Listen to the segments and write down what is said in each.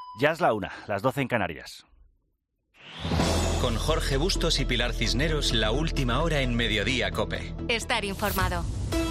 Ya es la 1, las 12 en Canarias. Con Jorge Bustos y Pilar Cisneros, la última hora en Mediodía COPE. Estar informado.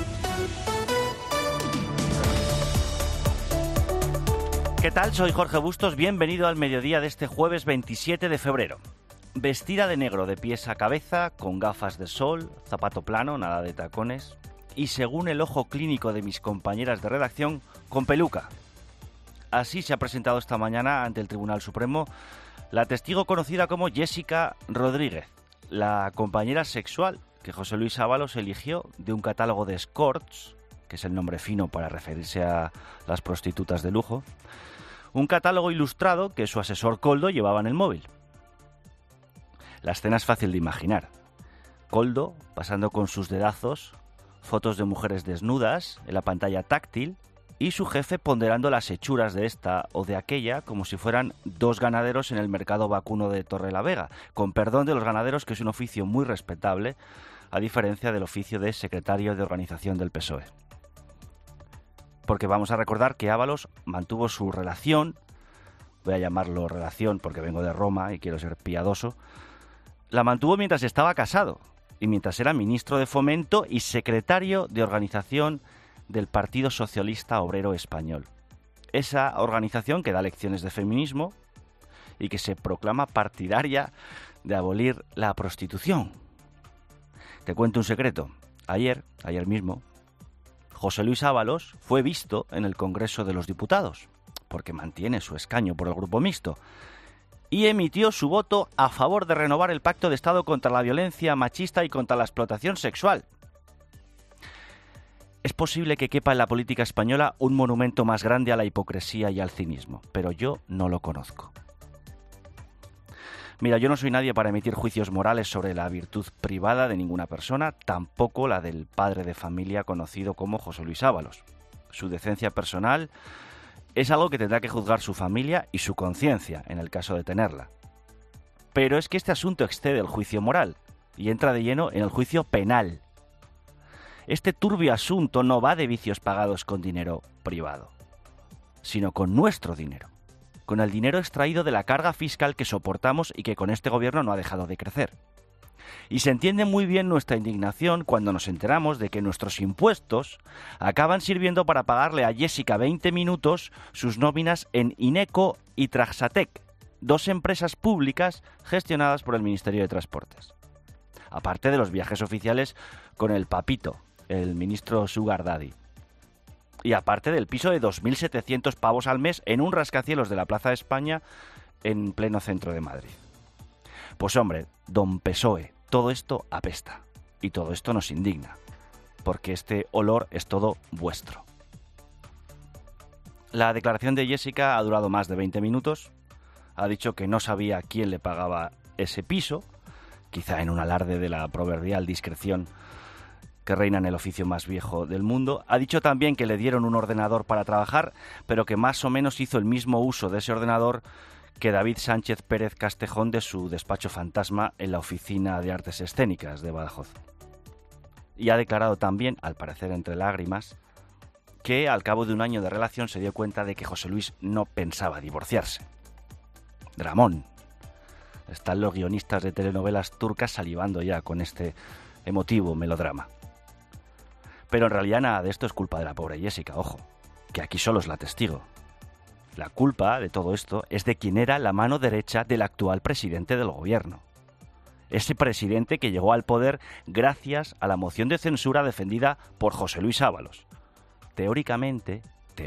¿Qué tal? Soy Jorge Bustos, bienvenido al mediodía de este jueves 27 de febrero. Vestida de negro de pies a cabeza, con gafas de sol, zapato plano, nada de tacones, y según el ojo clínico de mis compañeras de redacción, con peluca. Así se ha presentado esta mañana ante el Tribunal Supremo la testigo conocida como Jessica Rodríguez, la compañera sexual que José Luis Ábalos eligió de un catálogo de escorts, que es el nombre fino para referirse a las prostitutas de lujo, un catálogo ilustrado que su asesor Koldo llevaba en el móvil. La escena es fácil de imaginar. Koldo pasando con sus dedazos fotos de mujeres desnudas en la pantalla táctil y su jefe ponderando las hechuras de esta o de aquella como si fueran dos ganaderos en el mercado vacuno de Torrelavega, con perdón de los ganaderos, que es un oficio muy respetable, a diferencia del oficio de secretario de organización del PSOE. Porque vamos a recordar que Ábalos mantuvo su relación, voy a llamarlo relación porque vengo de Roma y quiero ser piadoso, la mantuvo mientras estaba casado y mientras era ministro de Fomento y secretario de organización del Partido Socialista Obrero Español. Esa organización que da lecciones de feminismo y que se proclama partidaria de abolir la prostitución. Te cuento un secreto. Ayer mismo, José Luis Ábalos fue visto en el Congreso de los Diputados, porque mantiene su escaño por el Grupo Mixto, y emitió su voto a favor de renovar el Pacto de Estado contra la violencia machista y contra la explotación sexual. Es posible que quepa en la política española un monumento más grande a la hipocresía y al cinismo, pero yo no lo conozco. Mira, yo no soy nadie para emitir juicios morales sobre la virtud privada de ninguna persona, tampoco la del padre de familia conocido como José Luis Ábalos. Su decencia personal es algo que tendrá que juzgar su familia y su conciencia, en el caso de tenerla. Pero es que este asunto excede el juicio moral y entra de lleno en el juicio penal. Este turbio asunto no va de vicios pagados con dinero privado, sino con nuestro dinero, con el dinero extraído de la carga fiscal que soportamos y que con este gobierno no ha dejado de crecer. Y se entiende muy bien nuestra indignación cuando nos enteramos de que nuestros impuestos acaban sirviendo para pagarle a Jessica 20 minutos sus nóminas en Ineco y Traxatec, dos empresas públicas gestionadas por el Ministerio de Transportes. Aparte de los viajes oficiales con el papito, el ministro Sugar Daddy. Y aparte del piso de 2.700 pavos al mes en un rascacielos de la Plaza de España en pleno centro de Madrid. Pues hombre, don PSOE, todo esto apesta. Y todo esto nos indigna. Porque este olor es todo vuestro. La declaración de Jessica ha durado más de 20 minutos. Ha dicho que no sabía quién le pagaba ese piso, quizá en un alarde de la proverbial discreción que reina en el oficio más viejo del mundo. Ha dicho también que le dieron un ordenador para trabajar, pero que más o menos hizo el mismo uso de ese ordenador que David Sánchez Pérez Castejón de su despacho fantasma en la Oficina de Artes Escénicas de Badajoz. Y ha declarado también, al parecer entre lágrimas, que al cabo de un año de relación se dio cuenta de que José Luis no pensaba divorciarse. Dramón. Están los guionistas de telenovelas turcas salivando ya con este emotivo melodrama. Pero en realidad nada de esto es culpa de la pobre Jessica, ojo, que aquí solo es la testigo. La culpa de todo esto es de quien era la mano derecha del actual presidente del gobierno. Ese presidente que llegó al poder gracias a la moción de censura defendida por José Luis Ábalos. Teóricamente,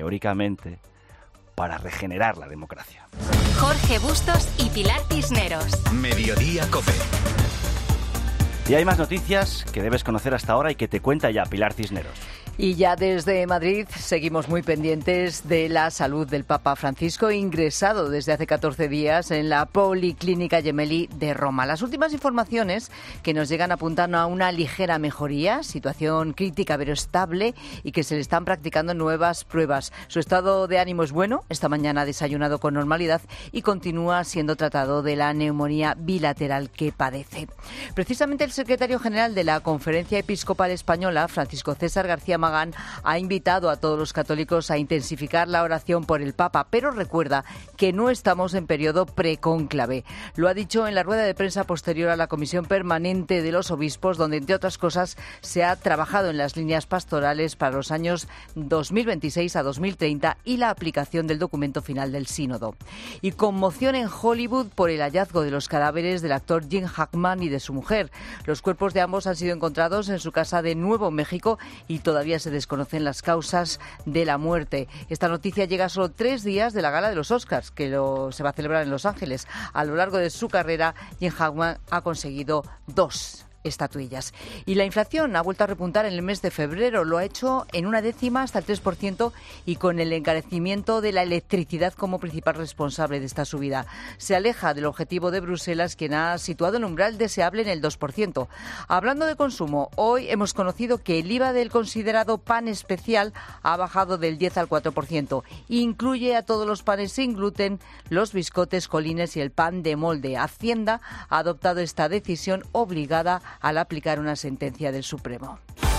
para regenerar la democracia. Jorge Bustos y Pilar Cisneros. Mediodía COPE. Y hay más noticias que debes conocer hasta ahora y que te cuenta ya Pilar Cisneros. Y ya desde Madrid seguimos muy pendientes de la salud del Papa Francisco, ingresado desde hace 14 días en la Policlínica Gemelli de Roma. Las últimas informaciones que nos llegan apuntan a una ligera mejoría, situación crítica pero estable, y que se le están practicando nuevas pruebas. Su estado de ánimo es bueno, esta mañana ha desayunado con normalidad y continúa siendo tratado de la neumonía bilateral que padece. Precisamente el secretario general de la Conferencia Episcopal Española, Francisco César García Magán ha invitado a todos los católicos a intensificar la oración por el Papa, pero recuerda que no estamos en periodo precónclave. Lo ha dicho en la rueda de prensa posterior a la Comisión Permanente de los Obispos, donde, entre otras cosas, se ha trabajado en las líneas pastorales para los años 2026 a 2030 y la aplicación del documento final del Sínodo. Y conmoción en Hollywood por el hallazgo de los cadáveres del actor Gene Hackman y de su mujer. Los cuerpos de ambos han sido encontrados en su casa de Nuevo México y todavía se desconocen las causas de la muerte. Esta noticia llega solo 3 días de la gala de los Oscars, que se va a celebrar en Los Ángeles. A lo largo de su carrera, Gene Hackman ha conseguido 2 estatuillas. Y la inflación ha vuelto a repuntar en el mes de febrero. Lo ha hecho en 0,1 hasta el 3% y con el encarecimiento de la electricidad como principal responsable de esta subida. Se aleja del objetivo de Bruselas, quien ha situado el umbral deseable en el 2%. Hablando de consumo, hoy hemos conocido que el IVA del considerado pan especial ha bajado del 10 al 4%. Incluye a todos los panes sin gluten, los biscotes, colines y el pan de molde. Hacienda ha adoptado esta decisión obligada al aplicar una sentencia del Supremo.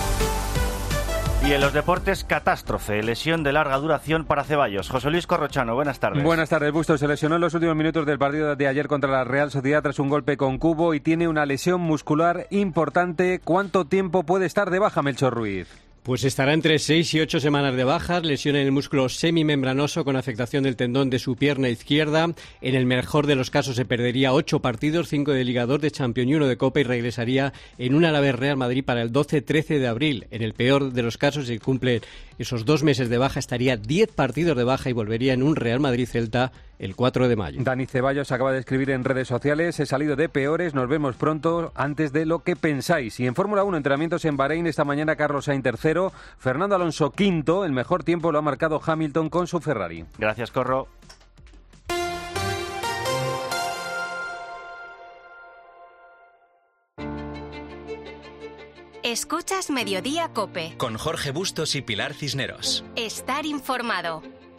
Y en los deportes, catástrofe, lesión de larga duración para Ceballos. José Luis Corrochano, buenas tardes. Buenas tardes, Bustos. Se lesionó en los últimos minutos del partido de ayer contra la Real Sociedad tras un golpe con cubo y tiene una lesión muscular importante. ¿Cuánto tiempo puede estar de baja, Melchor Ruiz? Pues estará entre 6 y 8 semanas de bajas, lesión en el músculo semimembranoso con afectación del tendón de su pierna izquierda. En el mejor de los casos se perdería 8 partidos, 5 de Liga, 2 de Champions y 1 de Copa, y regresaría en un Alavés Real Madrid para el 12-13 de abril. En el peor de los casos, si cumple esos 2 meses de baja, estaría 10 partidos de baja y volvería en un Real Madrid-Celta el 4 de mayo. Dani Ceballos acaba de escribir en redes sociales: he salido de peores, nos vemos pronto, antes de lo que pensáis. Y en Fórmula 1, entrenamientos en Bahrein esta mañana, Carlos Sainz tercero, Fernando Alonso quinto, el mejor tiempo lo ha marcado Hamilton con su Ferrari. Gracias, Corro. Escuchas Mediodía COPE. Con Jorge Bustos y Pilar Cisneros. Estar informado.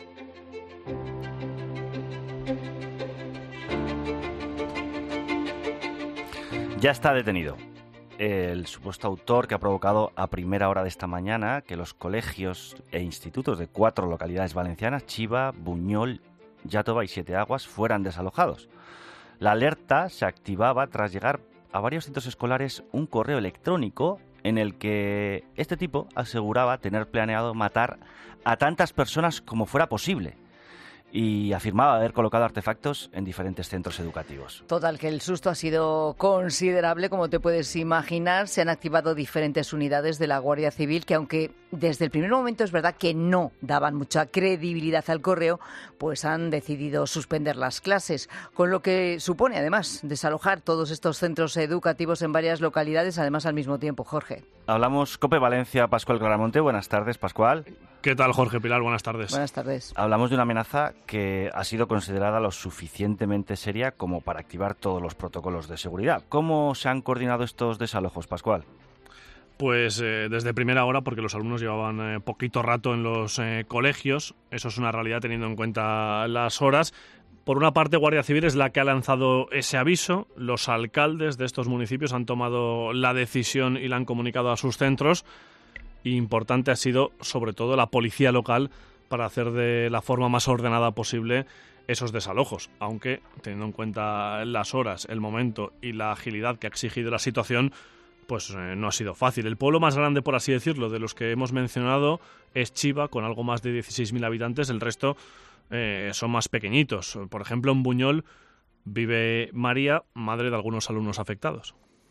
Ya está detenido el supuesto autor que ha provocado a primera hora de esta mañana que los colegios e institutos de 4 localidades valencianas, Chiva, Buñol, Iàtova y Siete Aguas, fueran desalojados. La alerta se activaba tras llegar a varios centros escolares un correo electrónico en el que este tipo aseguraba tener planeado matar a tantas personas como fuera posible. Y afirmaba haber colocado artefactos en diferentes centros educativos. Total, que el susto ha sido considerable, como te puedes imaginar. Se han activado diferentes unidades de la Guardia Civil que, aunque desde el primer momento es verdad que no daban mucha credibilidad al correo, pues han decidido suspender las clases, con lo que supone además desalojar todos estos centros educativos en varias localidades, además al mismo tiempo. Jorge. Hablamos COPE Valencia, Pascual Claramonte. Buenas tardes, Pascual. ¿Qué tal, Jorge? Pilar, buenas tardes. Buenas tardes. Hablamos de una amenaza que ha sido considerada lo suficientemente seria como para activar todos los protocolos de seguridad. ¿Cómo se han coordinado estos desalojos, Pascual? Pues desde primera hora, porque los alumnos llevaban poquito rato en los colegios. Eso es una realidad teniendo en cuenta las horas. Por una parte, Guardia Civil es la que ha lanzado ese aviso. Los alcaldes de estos municipios han tomado la decisión y la han comunicado a sus centros. Y importante ha sido, sobre todo, la policía local para hacer de la forma más ordenada posible esos desalojos. Aunque, teniendo en cuenta las horas, el momento y la agilidad que ha exigido la situación, pues no ha sido fácil. El pueblo más grande, por así decirlo, de los que hemos mencionado es Chiva, con algo más de 16.000 habitantes. El resto son más pequeñitos. Por ejemplo, en Buñol vive María, madre de algunos alumnos afectados.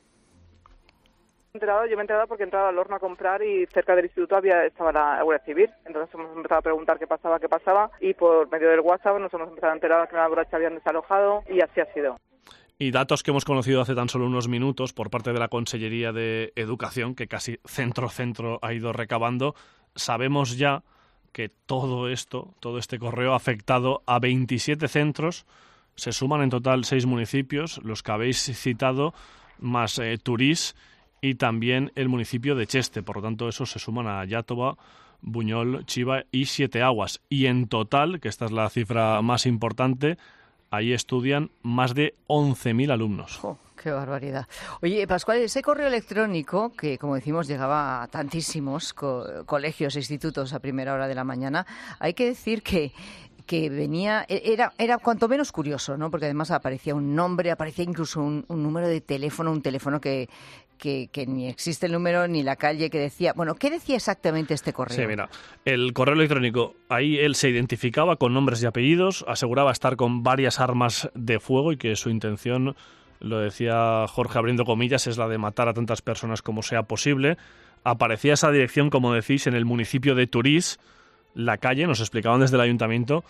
Yo me he enterado porque he entrado al horno a comprar y cerca del instituto estaba la Guardia Civil. Entonces hemos empezado a preguntar qué pasaba y por medio del WhatsApp nos hemos empezado a enterar que una borracha habían desalojado y así ha sido. Y datos que hemos conocido hace tan solo unos minutos por parte de la Consellería de Educación, que casi centro ha ido recabando. Sabemos ya que todo este correo ha afectado a 27 centros. Se suman en total 6 municipios, los que habéis citado, más Turís y también el municipio de Cheste. Por lo tanto, esos se suman a Iàtova, Buñol, Chiva y Siete Aguas. Y en total, que esta es la cifra más importante, ahí estudian más de 11.000 alumnos. Qué barbaridad. Oye, Pascual, ese correo electrónico que, como decimos, llegaba a tantísimos colegios e institutos a primera hora de la mañana, hay que decir que venía, era cuanto menos curioso, ¿no? Porque además aparecía un nombre, aparecía incluso un número de teléfono, un teléfono que ni existe el número ni la calle que decía. Bueno, ¿qué decía exactamente este correo? Sí, mira, el correo electrónico, ahí él se identificaba con nombres y apellidos, aseguraba estar con varias armas de fuego y que su intención, lo decía Jorge abriendo comillas, es la de matar a tantas personas como sea posible. Aparecía esa dirección, como decís, en el municipio de Turís. La calle, nos explicaban desde el ayuntamiento,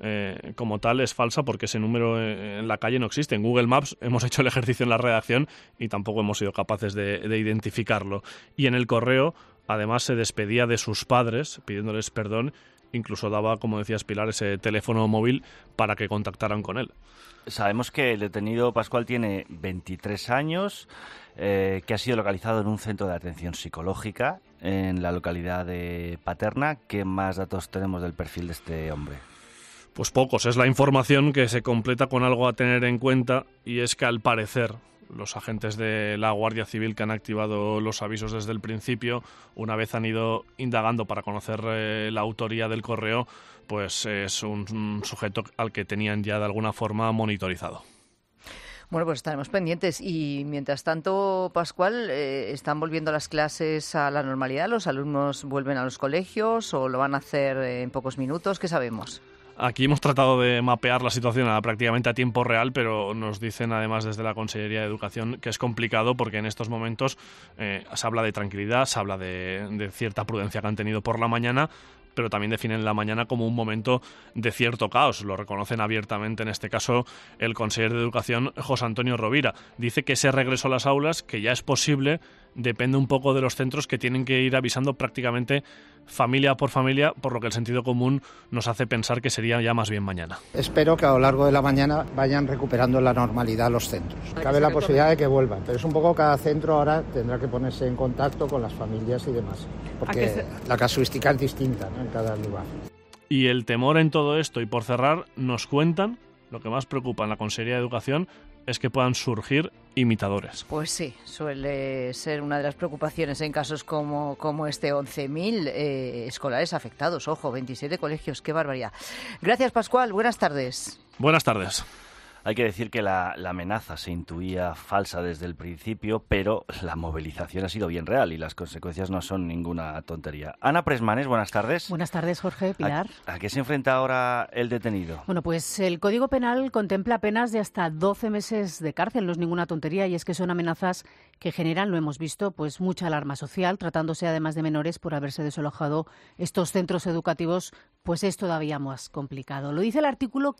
como tal es falsa porque ese número en la calle no existe. En Google Maps hemos hecho el ejercicio en la redacción y tampoco hemos sido capaces de identificarlo. Y en el correo, además, se despedía de sus padres pidiéndoles perdón. Incluso daba, como decías Pilar, ese teléfono móvil para que contactaran con él. Sabemos que el detenido Pascual tiene 23 años, que ha sido localizado en un centro de atención psicológica en la localidad de Paterna. ¿Qué más datos tenemos del perfil de este hombre? Pues pocos. Es la información que se completa con algo a tener en cuenta, y es que al parecer los agentes de la Guardia Civil que han activado los avisos desde el principio, una vez han ido indagando para conocer la autoría del correo, pues es un sujeto al que tenían ya de alguna forma monitorizado. Bueno, pues estaremos pendientes. Y mientras tanto, Pascual, ¿están volviendo las clases a la normalidad? ¿Los alumnos vuelven a los colegios o lo van a hacer en pocos minutos? ¿Qué sabemos? Aquí hemos tratado de mapear la situación prácticamente a tiempo real, pero nos dicen además desde la Consellería de Educación que es complicado porque en estos momentos se habla de tranquilidad, se habla de cierta prudencia que han tenido por la mañana, pero también definen la mañana como un momento de cierto caos. Lo reconocen abiertamente, en este caso, el consejero de Educación, José Antonio Rovira. Dice que ese regreso a las aulas, que ya es posible, depende un poco de los centros que tienen que ir avisando prácticamente familia por familia, por lo que el sentido común nos hace pensar que sería ya más bien mañana. Espero que a lo largo de la mañana vayan recuperando la normalidad los centros. Cabe la posibilidad de que vuelvan, pero es un poco cada centro ahora tendrá que ponerse en contacto con las familias y demás, porque la casuística es distinta, ¿no?, en cada lugar. Y el temor en todo esto, y por cerrar, nos cuentan, lo que más preocupa en la Consellería de Educación es que puedan surgir imitadores. Pues sí, suele ser una de las preocupaciones en casos como este. 11.000 escolares afectados, ojo, 27 colegios, qué barbaridad. Gracias, Pascual, buenas tardes. Buenas tardes. Hay que decir que la amenaza se intuía falsa desde el principio, pero la movilización ha sido bien real y las consecuencias no son ninguna tontería. Ana Presmanes, buenas tardes. Buenas tardes, Jorge, Pilar. ¿A qué se enfrenta ahora el detenido? Bueno, pues el Código Penal contempla penas de hasta 12 meses de cárcel. No es ninguna tontería, y es que son amenazas que generan, lo hemos visto, pues mucha alarma social, tratándose además de menores por haberse desalojado estos centros educativos, pues es todavía más complicado. Lo dice el artículo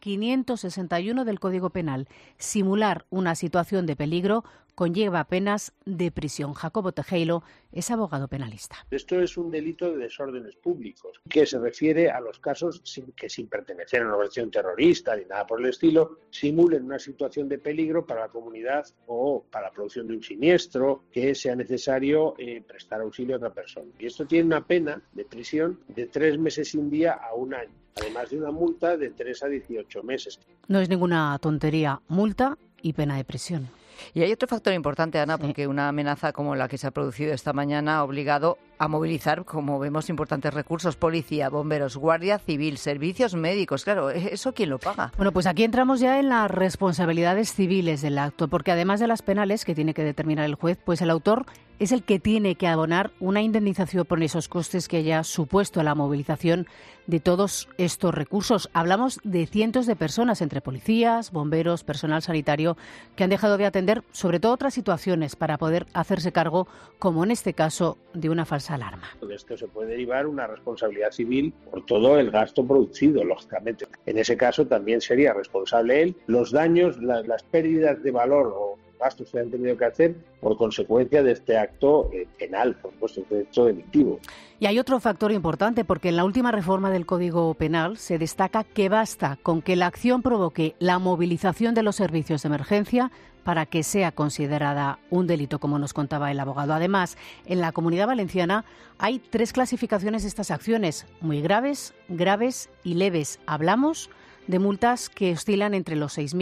561 del Código Penal. Simular una situación de peligro conlleva penas de prisión. Jacobo Tejero es abogado penalista. Esto es un delito de desórdenes públicos, que se refiere a los casos sin pertenecer a una organización terrorista ni nada por el estilo, simulen una situación de peligro para la comunidad o para la producción de un siniestro, que sea necesario prestar auxilio a otra persona. Y esto tiene una pena de prisión de 3 meses y un día a 1 año, además de una multa de 3 a 18 meses. No es ninguna tontería, multa y pena de prisión. Y hay otro factor importante, Ana, porque una amenaza como la que se ha producido esta mañana ha obligado a movilizar, como vemos, importantes recursos: policía, bomberos, guardia civil, servicios médicos. Claro, ¿eso quién lo paga? Bueno, pues aquí entramos ya en las responsabilidades civiles del acto, porque además de las penales que tiene que determinar el juez, pues el autor es el que tiene que abonar una indemnización por esos costes que haya supuesto la movilización de todos estos recursos. Hablamos de cientos de personas, entre policías, bomberos, personal sanitario, que han dejado de atender sobre todo otras situaciones para poder hacerse cargo, como en este caso, de una falsa alarma. De esto se puede derivar una responsabilidad civil por todo el gasto producido, lógicamente. En ese caso también sería responsable él. Los daños, las pérdidas de valor o gastos que han tenido que hacer por consecuencia de este acto penal, por supuesto, este hecho delictivo. Y hay otro factor importante, porque en la última reforma del Código Penal se destaca que basta con que la acción provoque la movilización de los servicios de emergencia para que sea considerada un delito, como nos contaba el abogado. Además, en la Comunidad Valenciana hay 3 clasificaciones de estas acciones: muy graves, graves y leves. Hablamos de multas que oscilan entre los 6.000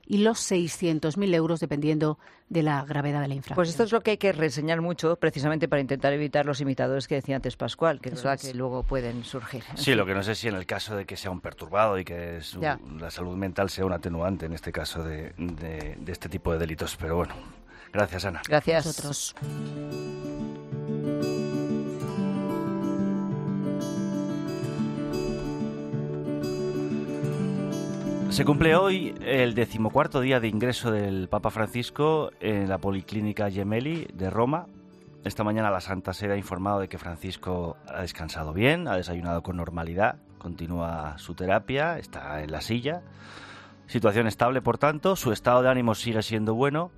y los 600.000 euros, dependiendo de la gravedad de la infracción. Pues esto es lo que hay que reseñar mucho, precisamente para intentar evitar los imitadores que decía antes Pascual, que que luego pueden surgir. Sí, lo que no sé si en el caso de que sea un perturbado y que la salud mental sea un atenuante en este caso de este tipo de delitos. Pero bueno, gracias, Ana. Gracias. A vosotros. Se cumple hoy el 14º día de ingreso del Papa Francisco en la Policlínica Gemelli de Roma. Esta mañana la Santa Sede ha informado de que Francisco ha descansado bien, ha desayunado con normalidad, continúa su terapia, está en la silla. Situación estable, por tanto, su estado de ánimo sigue siendo bueno.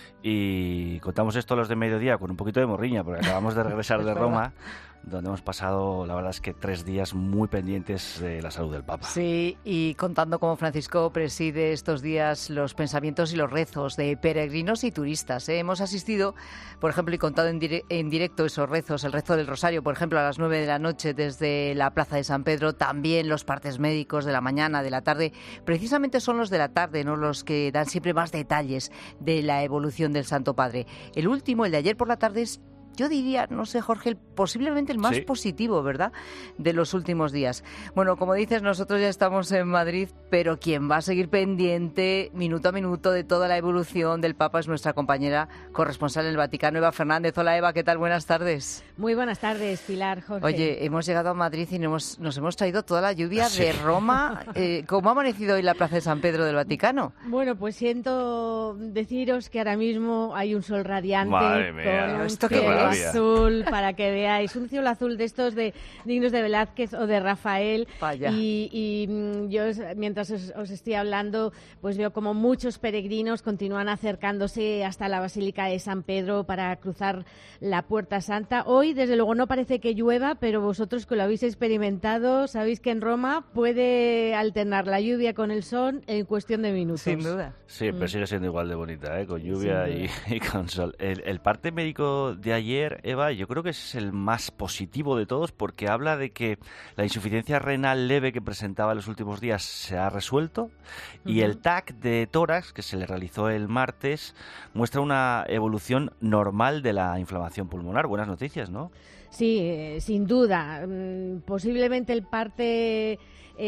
Y contamos esto a los de mediodía con un poquito de morriña, porque acabamos de regresar de Roma, donde hemos pasado, la verdad es que 3 días muy pendientes de la salud del Papa. Sí, y contando cómo Francisco preside estos días los pensamientos y los rezos de peregrinos y turistas. Hemos asistido, por ejemplo, y contado en directo esos rezos, el rezo del Rosario, por ejemplo, a las 9 de la noche desde la Plaza de San Pedro, también los partes médicos de la mañana, de la tarde. Precisamente son los de la tarde, ¿no?, los que dan siempre más detalles de la evolución del Santo Padre. El último, el de ayer por la tarde, es, yo diría, no sé, Jorge, posiblemente el más positivo, ¿verdad?, de los últimos días. Bueno, como dices, nosotros ya estamos en Madrid, pero quien va a seguir pendiente minuto a minuto de toda la evolución del Papa es nuestra compañera corresponsal en el Vaticano, Eva Fernández. Hola, Eva, ¿qué tal? Buenas tardes. Muy buenas tardes, Pilar, Jorge. Oye, hemos llegado a Madrid y nos hemos traído toda la lluvia de Roma. ¿Cómo ha amanecido hoy la Plaza de San Pedro del Vaticano? Bueno, pues siento deciros que ahora mismo hay un sol radiante. Madre mía, con un cielo azul, para que veáis. Un cielo azul de estos dignos de Velázquez o de Rafael. Vaya. Y yo, mientras os estoy hablando, pues veo como muchos peregrinos continúan acercándose hasta la Basílica de San Pedro para cruzar la Puerta Santa. Hoy, desde luego, no parece que llueva, pero vosotros que lo habéis experimentado, sabéis que en Roma puede alternar la lluvia con el sol en cuestión de minutos. Sin duda. Sí, pero sigue siendo igual de bonita, con lluvia y con sol. El parte médico de ayer, Eva, yo creo que es el más positivo de todos, porque habla de que la insuficiencia renal leve que presentaba en los últimos días se ha resuelto, y el TAC de tórax, que se le realizó el martes, muestra una evolución normal de la inflamación pulmonar. Buenas noticias, ¿no? Sí, sin duda. Posiblemente el parte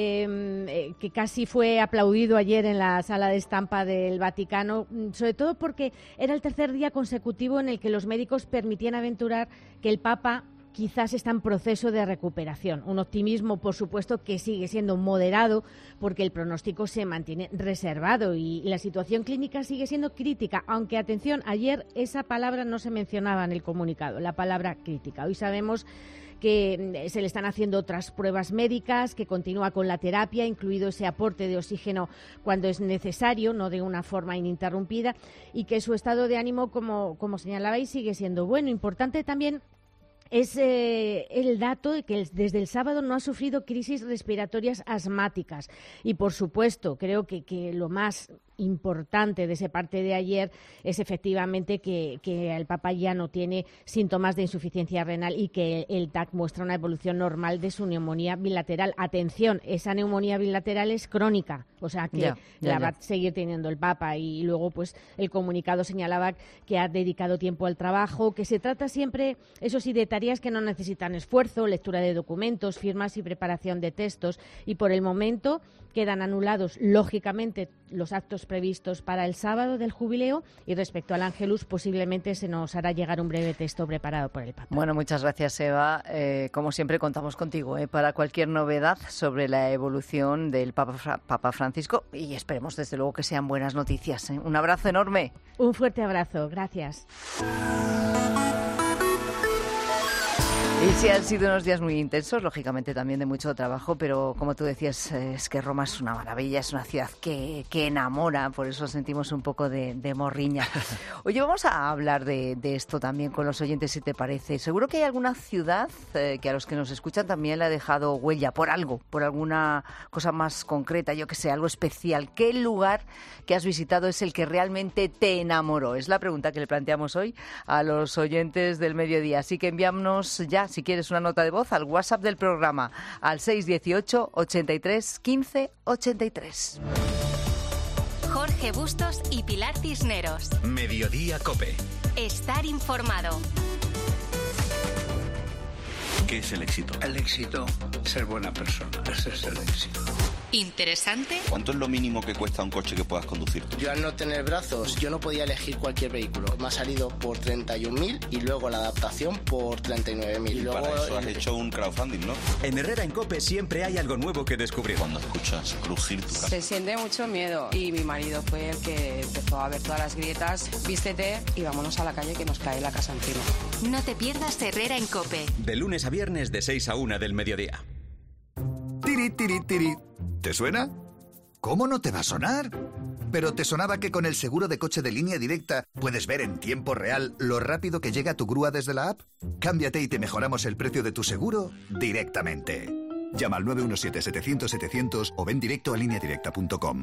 que casi fue aplaudido ayer en la sala de estampa del Vaticano, sobre todo porque era el tercer día consecutivo en el que los médicos permitían aventurar que el Papa quizás está en proceso de recuperación. Un optimismo, por supuesto, que sigue siendo moderado porque el pronóstico se mantiene reservado y la situación clínica sigue siendo crítica, aunque, atención, ayer esa palabra no se mencionaba en el comunicado, la palabra crítica. Hoy sabemos que se le están haciendo otras pruebas médicas, que continúa con la terapia, incluido ese aporte de oxígeno cuando es necesario, no de una forma ininterrumpida, y que su estado de ánimo, como señalabais, sigue siendo bueno. Importante también es el dato de que desde el sábado no ha sufrido crisis respiratorias asmáticas. Y, por supuesto, creo que lo más importante de ese parte de ayer es efectivamente que el Papa ya no tiene síntomas de insuficiencia renal y que el TAC muestra una evolución normal de su neumonía bilateral. Atención, esa neumonía bilateral es crónica, o sea que la va a seguir teniendo el Papa. Y luego, pues, el comunicado señalaba que ha dedicado tiempo al trabajo, que se trata siempre, eso sí, de tareas que no necesitan esfuerzo, lectura de documentos, firmas y preparación de textos, y por el momento quedan anulados, lógicamente, los actos previstos para el sábado del jubileo, y respecto al Ángelus posiblemente se nos hará llegar un breve texto preparado por el Papa. Bueno, muchas gracias, Eva. Como siempre, contamos contigo para cualquier novedad sobre la evolución del Papa Francisco, y esperemos desde luego que sean buenas noticias. Un abrazo enorme. Un fuerte abrazo. Gracias. Y sí, han sido unos días muy intensos, lógicamente también de mucho trabajo, pero como tú decías, es que Roma es una maravilla, es una ciudad que enamora, por eso sentimos un poco de morriña. Oye, vamos a hablar de esto también con los oyentes, si te parece. Seguro que hay alguna ciudad que a los que nos escuchan también le ha dejado huella por algo, por alguna cosa más concreta, yo que sé, algo especial. ¿Qué lugar que has visitado es el que realmente te enamoró? Es la pregunta que le planteamos hoy a los oyentes del mediodía. Así que enviámonos ya, si quieres, una nota de voz al WhatsApp del programa, al 618 83 15 83. Jorge Bustos y Pilar Cisneros. Mediodía COPE. Estar informado. ¿Qué es el éxito? El éxito, ser buena persona. Ese es el éxito. Interesante. ¿Cuánto es lo mínimo que cuesta un coche que puedas conducir tú? Yo al no tener brazos, yo no podía elegir cualquier vehículo. Me ha salido por 31.000 y luego la adaptación por 39.000. Y luego para eso has hecho un crowdfunding, ¿no? En Herrera en COPE siempre hay algo nuevo que descubrir. Cuando escuchas crujir tu casa. Se siente mucho miedo y mi marido fue el que empezó a ver todas las grietas. Vístete y vámonos a la calle que nos cae la casa encima. No te pierdas Herrera en COPE. De lunes a viernes de 6 a 1 del mediodía. Tiri, tiri, tiri. ¿Te suena? ¿Cómo no te va a sonar? ¿Pero te sonaba que con el seguro de coche de Línea Directa puedes ver en tiempo real lo rápido que llega tu grúa desde la app? Cámbiate y te mejoramos el precio de tu seguro directamente. Llama al 917-700-700 o ven directo a lineadirecta.com.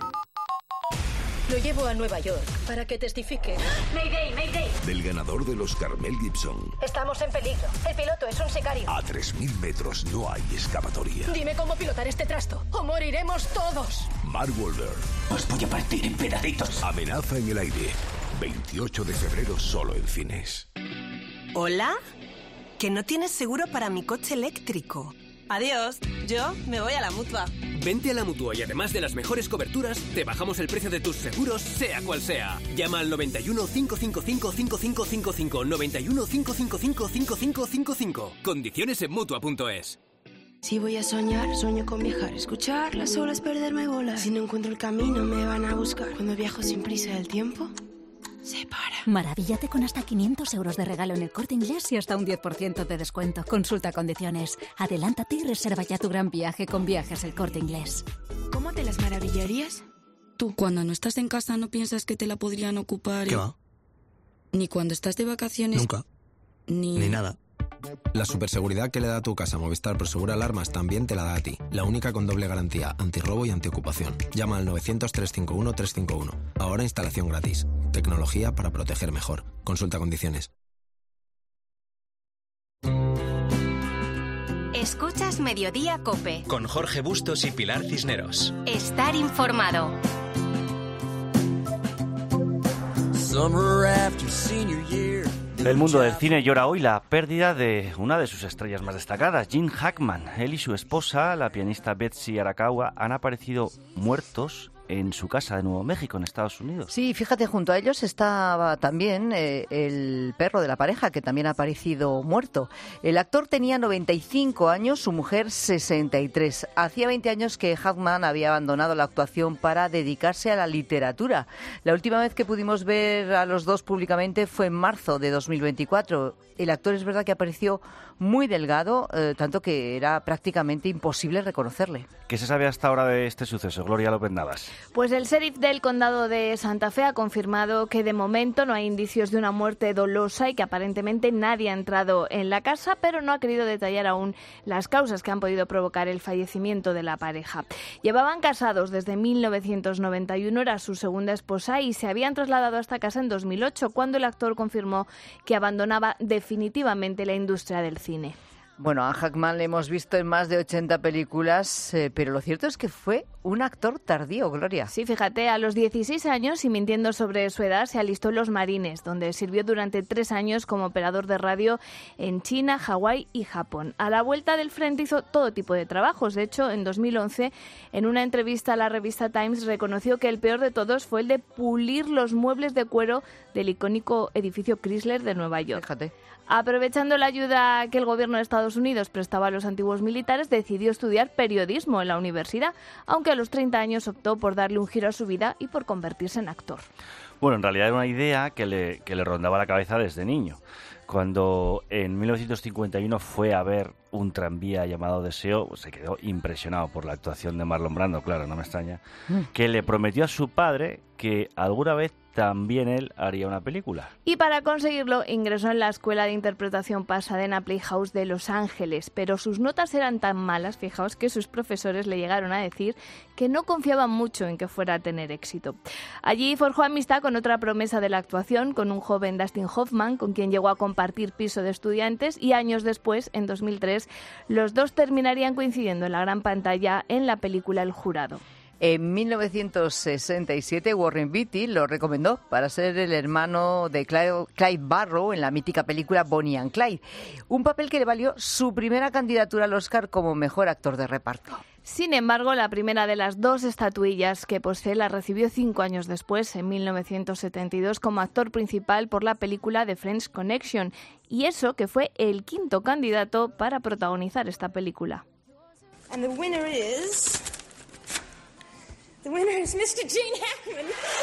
Lo llevo a Nueva York para que testifique. Mayday, Mayday. Del ganador del Oscar, Mel Gibson. Estamos en peligro. El piloto es un sicario. A 3.000 metros no hay escapatoria. Dime cómo pilotar este trasto o moriremos todos. Mark Wahlberg. Os voy a partir en pedacitos. Amenaza en el aire. 28 de febrero solo en cines. ¿Hola? Que no tienes seguro para mi coche eléctrico. Adiós, yo me voy a la Mutua. Vente a la Mutua y además de las mejores coberturas, te bajamos el precio de tus seguros, sea cual sea. Llama al 91 555 5555. 91 555 5555. Condiciones en Mutua.es. Si voy a soñar, sueño con viajar. Escuchar las olas, perderme y volar. Si no encuentro el camino, me van a buscar. Cuando viajo sin prisa, el tiempo se para. Maravíllate con hasta 500 euros de regalo en El Corte Inglés y hasta un 10% de descuento. Consulta condiciones. Adelántate y reserva ya tu gran viaje con Viajes El Corte Inglés. ¿Cómo te las maravillarías? Tú, cuando no estás en casa, ¿no piensas que te la podrían ocupar? ¿Qué va? Ni cuando estás de vacaciones. Nunca. Ni nada. La superseguridad que le da a tu casa Movistar Prosegur Alarmas también te la da a ti. La única con doble garantía, antirrobo y antiocupación. Llama al 900-351-351. Ahora instalación gratis. Tecnología para proteger mejor. Consulta condiciones. Escuchas Mediodía COPE. Con Jorge Bustos y Pilar Cisneros. Estar informado. Summer after senior year. El mundo del cine llora hoy la pérdida de una de sus estrellas más destacadas, Gene Hackman. Él y su esposa, la pianista Betsy Arakawa, han aparecido muertos en su casa de Nuevo México, en Estados Unidos. Sí, fíjate, junto a ellos estaba también el perro de la pareja, que también ha aparecido muerto. El actor tenía 95 años, su mujer 63. Hacía 20 años que Hackman había abandonado la actuación para dedicarse a la literatura. La última vez que pudimos ver a los dos públicamente fue en marzo de 2024. El actor es verdad que apareció muy delgado, tanto que era prácticamente imposible reconocerle. ¿Qué se sabe hasta ahora de este suceso, Gloria López Navas? Pues el sheriff del condado de Santa Fe ha confirmado que de momento no hay indicios de una muerte dolosa y que aparentemente nadie ha entrado en la casa, pero no ha querido detallar aún las causas que han podido provocar el fallecimiento de la pareja. Llevaban casados desde 1991, era su segunda esposa y se habían trasladado a esta casa en 2008, cuando el actor confirmó que abandonaba definitivamente la industria del cine. Bueno, a Hackman le hemos visto en más de 80 películas, pero lo cierto es que fue un actor tardío, Gloria. Sí, fíjate, a los 16 años y mintiendo sobre su edad se alistó en los Marines, donde sirvió durante 3 años como operador de radio en China, Hawái y Japón. A la vuelta del frente hizo todo tipo de trabajos. De hecho, en 2011, en una entrevista a la revista Times, reconoció que el peor de todos fue el de pulir los muebles de cuero del icónico edificio Chrysler de Nueva York. Fíjate. Aprovechando la ayuda que el gobierno de Estados Unidos prestaba a los antiguos militares, decidió estudiar periodismo en la universidad, aunque a los 30 años optó por darle un giro a su vida y por convertirse en actor. Bueno, en realidad era una idea que le rondaba la cabeza desde niño. Cuando en 1951 fue a ver un tranvía llamado Deseo, se quedó impresionado por la actuación de Marlon Brando, claro, no me extraña, que le prometió a su padre que alguna vez también él haría una película. Y para conseguirlo ingresó en la Escuela de Interpretación Pasadena Playhouse de Los Ángeles, pero sus notas eran tan malas, fijaos, que sus profesores le llegaron a decir que no confiaban mucho en que fuera a tener éxito. Allí forjó amistad con otra promesa de la actuación, con un joven Dustin Hoffman, con quien llegó a compartir piso de estudiantes, y años después, en 2003, los dos terminarían coincidiendo en la gran pantalla en la película El Jurado. En 1967, Warren Beatty lo recomendó para ser el hermano de Clyde Barrow en la mítica película Bonnie and Clyde, un papel que le valió su primera candidatura al Oscar como mejor actor de reparto. Sin embargo, la primera de las 2 estatuillas que posee la recibió 5 años después, en 1972, como actor principal por la película The French Connection, y eso que fue el 5º candidato para protagonizar esta película. And the winner is Mr. Gene Hackman.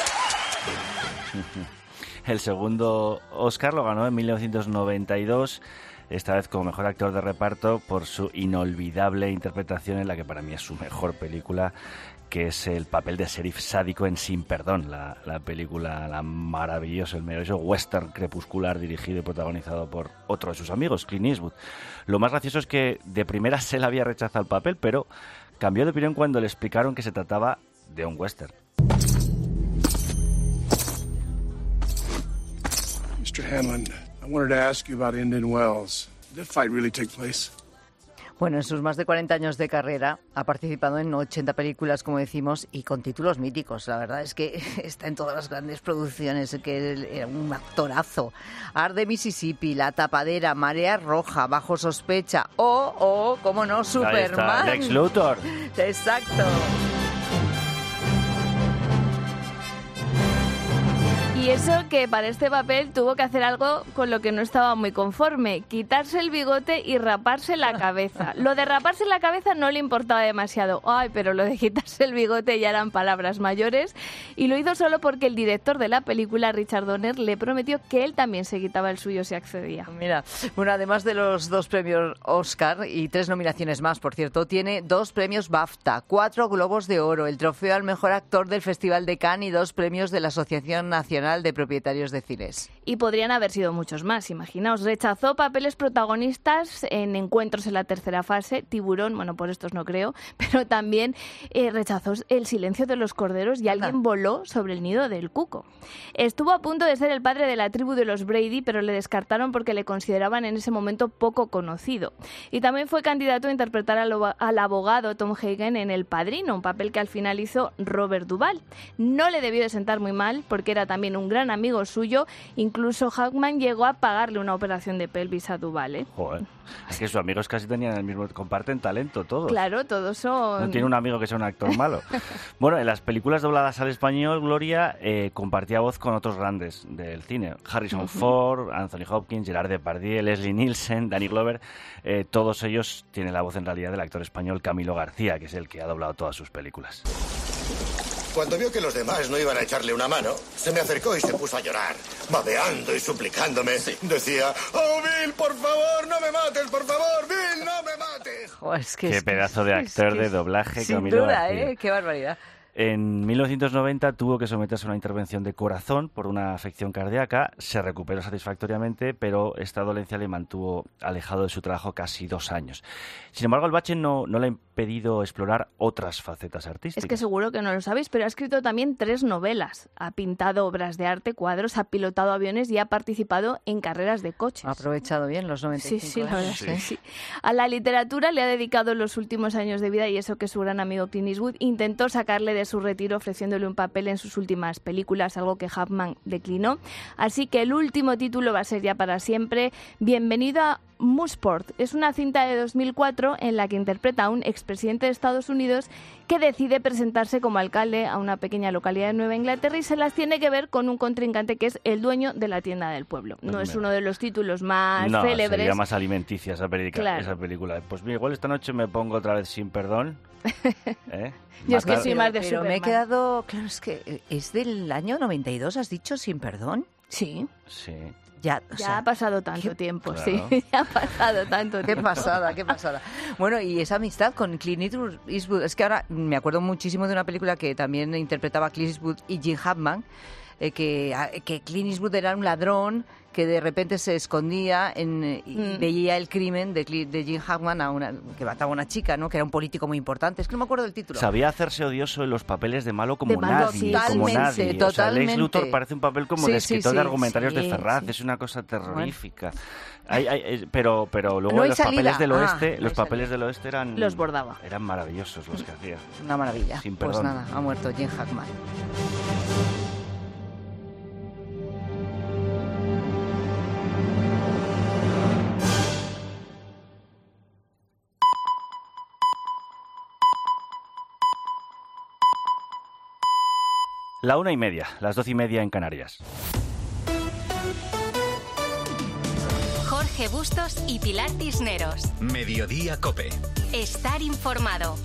El segundo Oscar lo ganó en 1992, esta vez como mejor actor de reparto por su inolvidable interpretación en la que para mí es su mejor película, que es el papel de sheriff sádico en Sin Perdón, la película, el maravilloso western crepuscular dirigido y protagonizado por otro de sus amigos, Clint Eastwood. Lo más gracioso es que de primera se le había rechazado el papel, pero cambió de opinión cuando le explicaron que se trataba de un western. Mr. Hanlon, I wanted to ask you about Indian Wells. Did that fight really take place? Bueno, en sus más de 40 años de carrera ha participado en 80 películas, como decimos, y con títulos míticos. La verdad es que está en todas las grandes producciones, que era un actorazo. Arde Mississippi, La Tapadera, Marea Roja, Bajo Sospecha o, cómo no, Superman. Ahí está, Lex Luthor. Exacto. Y eso que para este papel tuvo que hacer algo con lo que no estaba muy conforme, quitarse el bigote y raparse la cabeza. Lo de raparse la cabeza no le importaba demasiado, pero lo de quitarse el bigote ya eran palabras mayores, y lo hizo solo porque el director de la película, Richard Donner, le prometió que él también se quitaba el suyo si accedía. Mira, bueno, además de los 2 premios Oscar y 3 nominaciones más, por cierto, tiene 2 premios BAFTA, 4 Globos de Oro, el trofeo al mejor actor del Festival de Cannes y 2 premios de la Asociación Nacional de Propietarios de Cines. Y podrían haber sido muchos más, imaginaos. Rechazó papeles protagonistas en Encuentros en la tercera fase, Tiburón, bueno, por estos no creo, pero también rechazó El silencio de los corderos y Alguien voló sobre el nido del cuco. Estuvo a punto de ser el padre de la tribu de los Brady, pero le descartaron porque le consideraban en ese momento poco conocido. Y también fue candidato a interpretar al abogado Tom Hagen en El Padrino, un papel que al final hizo Robert Duvall. No le debió de sentar muy mal porque era también un gran amigo suyo, incluso Hackman llegó a pagarle una operación de pelvis a Duvall, ¿eh? Joder, es que sus amigos casi tenían el mismo, comparten talento todos. Claro, todos son... No tiene un amigo que sea un actor malo. Bueno, en las películas dobladas al español, Gloria compartía voz con otros grandes del cine. Harrison Ford, Anthony Hopkins, Gerard Depardieu, Leslie Nielsen, Danny Glover, todos ellos tienen la voz en realidad del actor español Camilo García, que es el que ha doblado todas sus películas. Cuando vio que los demás no iban a echarle una mano, se me acercó y se puso a llorar, babeando y suplicándome. Decía, ¡oh, Bill, por favor, no me mates, por favor, Bill, no me mates! Qué pedazo de actor de doblaje, Camilo García. Qué barbaridad. En 1990 tuvo que someterse a una intervención de corazón por una afección cardíaca. Se recuperó satisfactoriamente, pero esta dolencia le mantuvo alejado de su trabajo casi 2 años. Sin embargo, el bache no le ha impedido explorar otras facetas artísticas. Es que seguro que no lo sabéis, pero ha escrito también 3 novelas. Ha pintado obras de arte, cuadros, ha pilotado aviones y ha participado en carreras de coches. Ha aprovechado bien los 95 Sí, la verdad es que Sí. sí. A la literatura le ha dedicado los últimos años de vida, y eso que su gran amigo Clint Eastwood intentó sacarle de su retiro ofreciéndole un papel en sus últimas películas, algo que Hackman declinó. Así que el último título va a ser ya para siempre Bienvenido a Mooseport. Es una cinta de 2004 en la que interpreta a un expresidente de Estados Unidos que decide presentarse como alcalde a una pequeña localidad de Nueva Inglaterra y se las tiene que ver con un contrincante que es el dueño de la tienda del pueblo. No es uno de los títulos más célebres. Sería más alimenticia esa película. Pues mira, igual esta noche me pongo otra vez Sin Perdón. Yo es que soy más de pero Superman. me he quedado... Claro, es que es del año 92, ¿has dicho? Sin Perdón. Sí. Sí. Ya ha pasado tanto tiempo, Claro. sí. Ya ha pasado tanto Qué tiempo. pasada, qué pasada. Bueno, y esa amistad con Clint Eastwood, es que ahora me acuerdo muchísimo de una película que también interpretaba Clint Eastwood y Gene Hackman, que Clint Eastwood era un ladrón que de repente se escondía y veía el crimen de Jim Hackman que mataba a una chica, ¿no? Que era un político muy importante. Es que no me acuerdo del título. Sabía hacerse odioso en los papeles de malo como de malo, nadie. Totalmente. O sea, Lex Luthor parece un papel como de escritor de argumentarios de Ferraz. Sí. Es una cosa terrorífica. Pero luego no los papeles del oeste, papeles del oeste eran... Los bordaba. Eran maravillosos los que hacía. Una maravilla. Sin perdón. Pues nada, ha muerto Jim Hackman. La 1:30, las 12:30 en Canarias. Jorge Bustos y Pilar Cisneros. Mediodía COPE. Estar informado.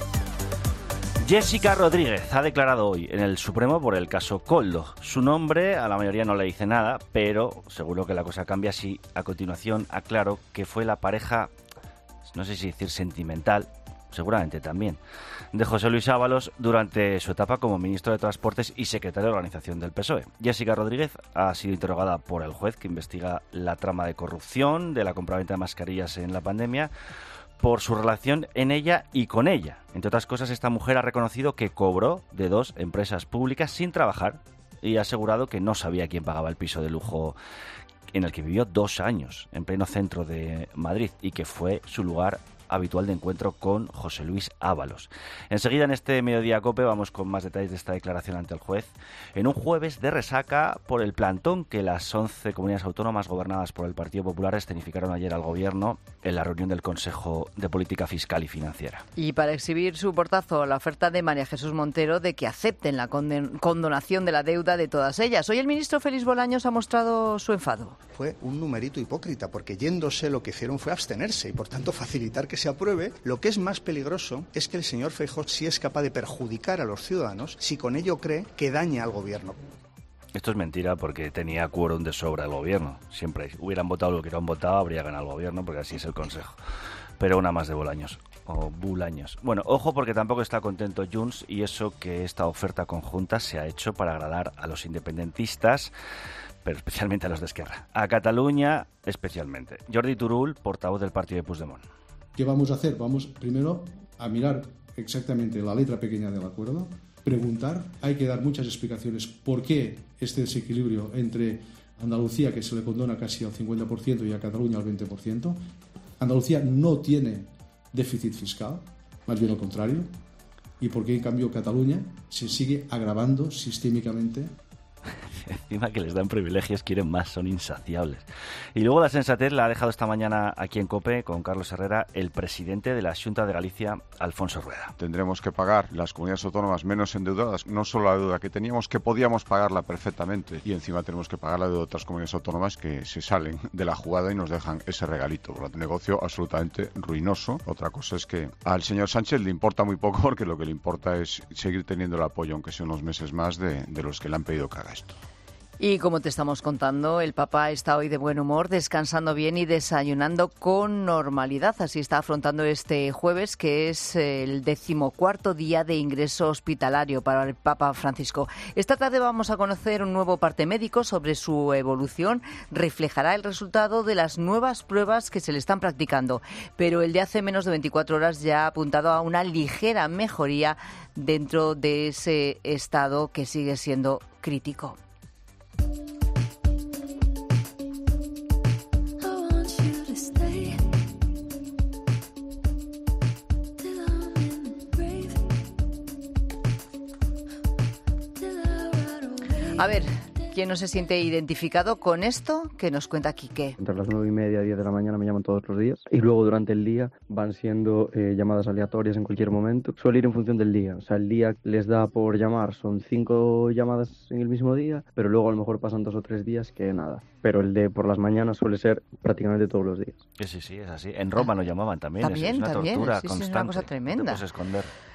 Jessica Rodríguez ha declarado hoy en el Supremo por el caso Koldo. Su nombre a la mayoría no le dice nada, pero seguro que la cosa cambia si a continuación aclaro que fue la pareja, no sé si decir sentimental, seguramente también, de José Luis Ábalos durante su etapa como ministro de Transportes y secretario de organización del PSOE. Jessica Rodríguez ha sido interrogada por el juez que investiga la trama de corrupción de la compraventa de mascarillas en la pandemia por su relación en ella y con ella. Entre otras cosas, esta mujer ha reconocido que cobró de 2 empresas públicas sin trabajar y ha asegurado que no sabía quién pagaba el piso de lujo en el que vivió 2 años en pleno centro de Madrid y que fue su lugar habitual de encuentro con José Luis Ábalos. Enseguida en este Mediodía COPE vamos con más detalles de esta declaración ante el juez en un jueves de resaca por el plantón que las 11 comunidades autónomas gobernadas por el Partido Popular escenificaron ayer al Gobierno en la reunión del Consejo de Política Fiscal y Financiera. Y para exhibir su portazo, la oferta de María Jesús Montero de que acepten la condonación de la deuda de todas ellas. Hoy el ministro Félix Bolaños ha mostrado su enfado. Fue un numerito hipócrita, porque yéndose lo que hicieron fue abstenerse y por tanto facilitar que se apruebe. Lo que es más peligroso es que el señor Feijóo sí es capaz de perjudicar a los ciudadanos si con ello cree que daña al gobierno. Esto es mentira porque tenía quórum de sobra el gobierno. Siempre hubieran votado lo que hubieran votado, habría ganado el gobierno porque así es el Consejo. Pero una más de Bolaños. O Bulaños. Bueno, ojo porque tampoco está contento Junts y eso que esta oferta conjunta se ha hecho para agradar a los independentistas, pero especialmente a los de Esquerra. A Cataluña especialmente. Jordi Turull, portavoz del partido de Puigdemont. ¿Qué vamos a hacer? Vamos primero a mirar exactamente la letra pequeña del acuerdo, preguntar, hay que dar muchas explicaciones por qué este desequilibrio entre Andalucía, que se le condona casi al 50%, y a Cataluña al 20%. Andalucía no tiene déficit fiscal, más bien lo contrario, y por qué en cambio Cataluña se sigue agravando sistémicamente. Encima que les dan privilegios, quieren más, son insaciables. Y luego la sensatez la ha dejado esta mañana aquí en COPE con Carlos Herrera, el presidente de la Xunta de Galicia, Alfonso Rueda. Tendremos que pagar las comunidades autónomas menos endeudadas, no solo la deuda que teníamos, que podíamos pagarla perfectamente, y encima tenemos que pagar la deuda de otras comunidades autónomas que se salen de la jugada y nos dejan ese regalito. Por lo tanto, un negocio absolutamente ruinoso. Otra cosa es que al señor Sánchez le importa muy poco, porque lo que le importa es seguir teniendo el apoyo, aunque sea unos meses más, de los que le han pedido que haga esto. Y como te estamos contando, el Papa está hoy de buen humor, descansando bien y desayunando con normalidad. Así está afrontando este jueves, que es el 14º día de ingreso hospitalario para el Papa Francisco. Esta tarde vamos a conocer un nuevo parte médico sobre su evolución. Reflejará el resultado de las nuevas pruebas que se le están practicando. Pero el de hace menos de 24 horas ya ha apuntado a una ligera mejoría dentro de ese estado que sigue siendo crítico. A ver, ¿quién no se siente identificado con esto? Que nos cuenta Quique. Entre las 9:30 y 10 de la mañana me llaman todos los días y luego durante el día van siendo llamadas aleatorias en cualquier momento. Suele ir en función del día, o sea, el día les da por llamar, son 5 llamadas en el mismo día, pero luego a lo mejor pasan 2 o 3 días que nada. Pero el de por las mañanas suele ser prácticamente todos los días. Sí, es así. En Roma lo llamaban también. También, es una tortura sí, constante. es una cosa tremenda. No te puedes esconder.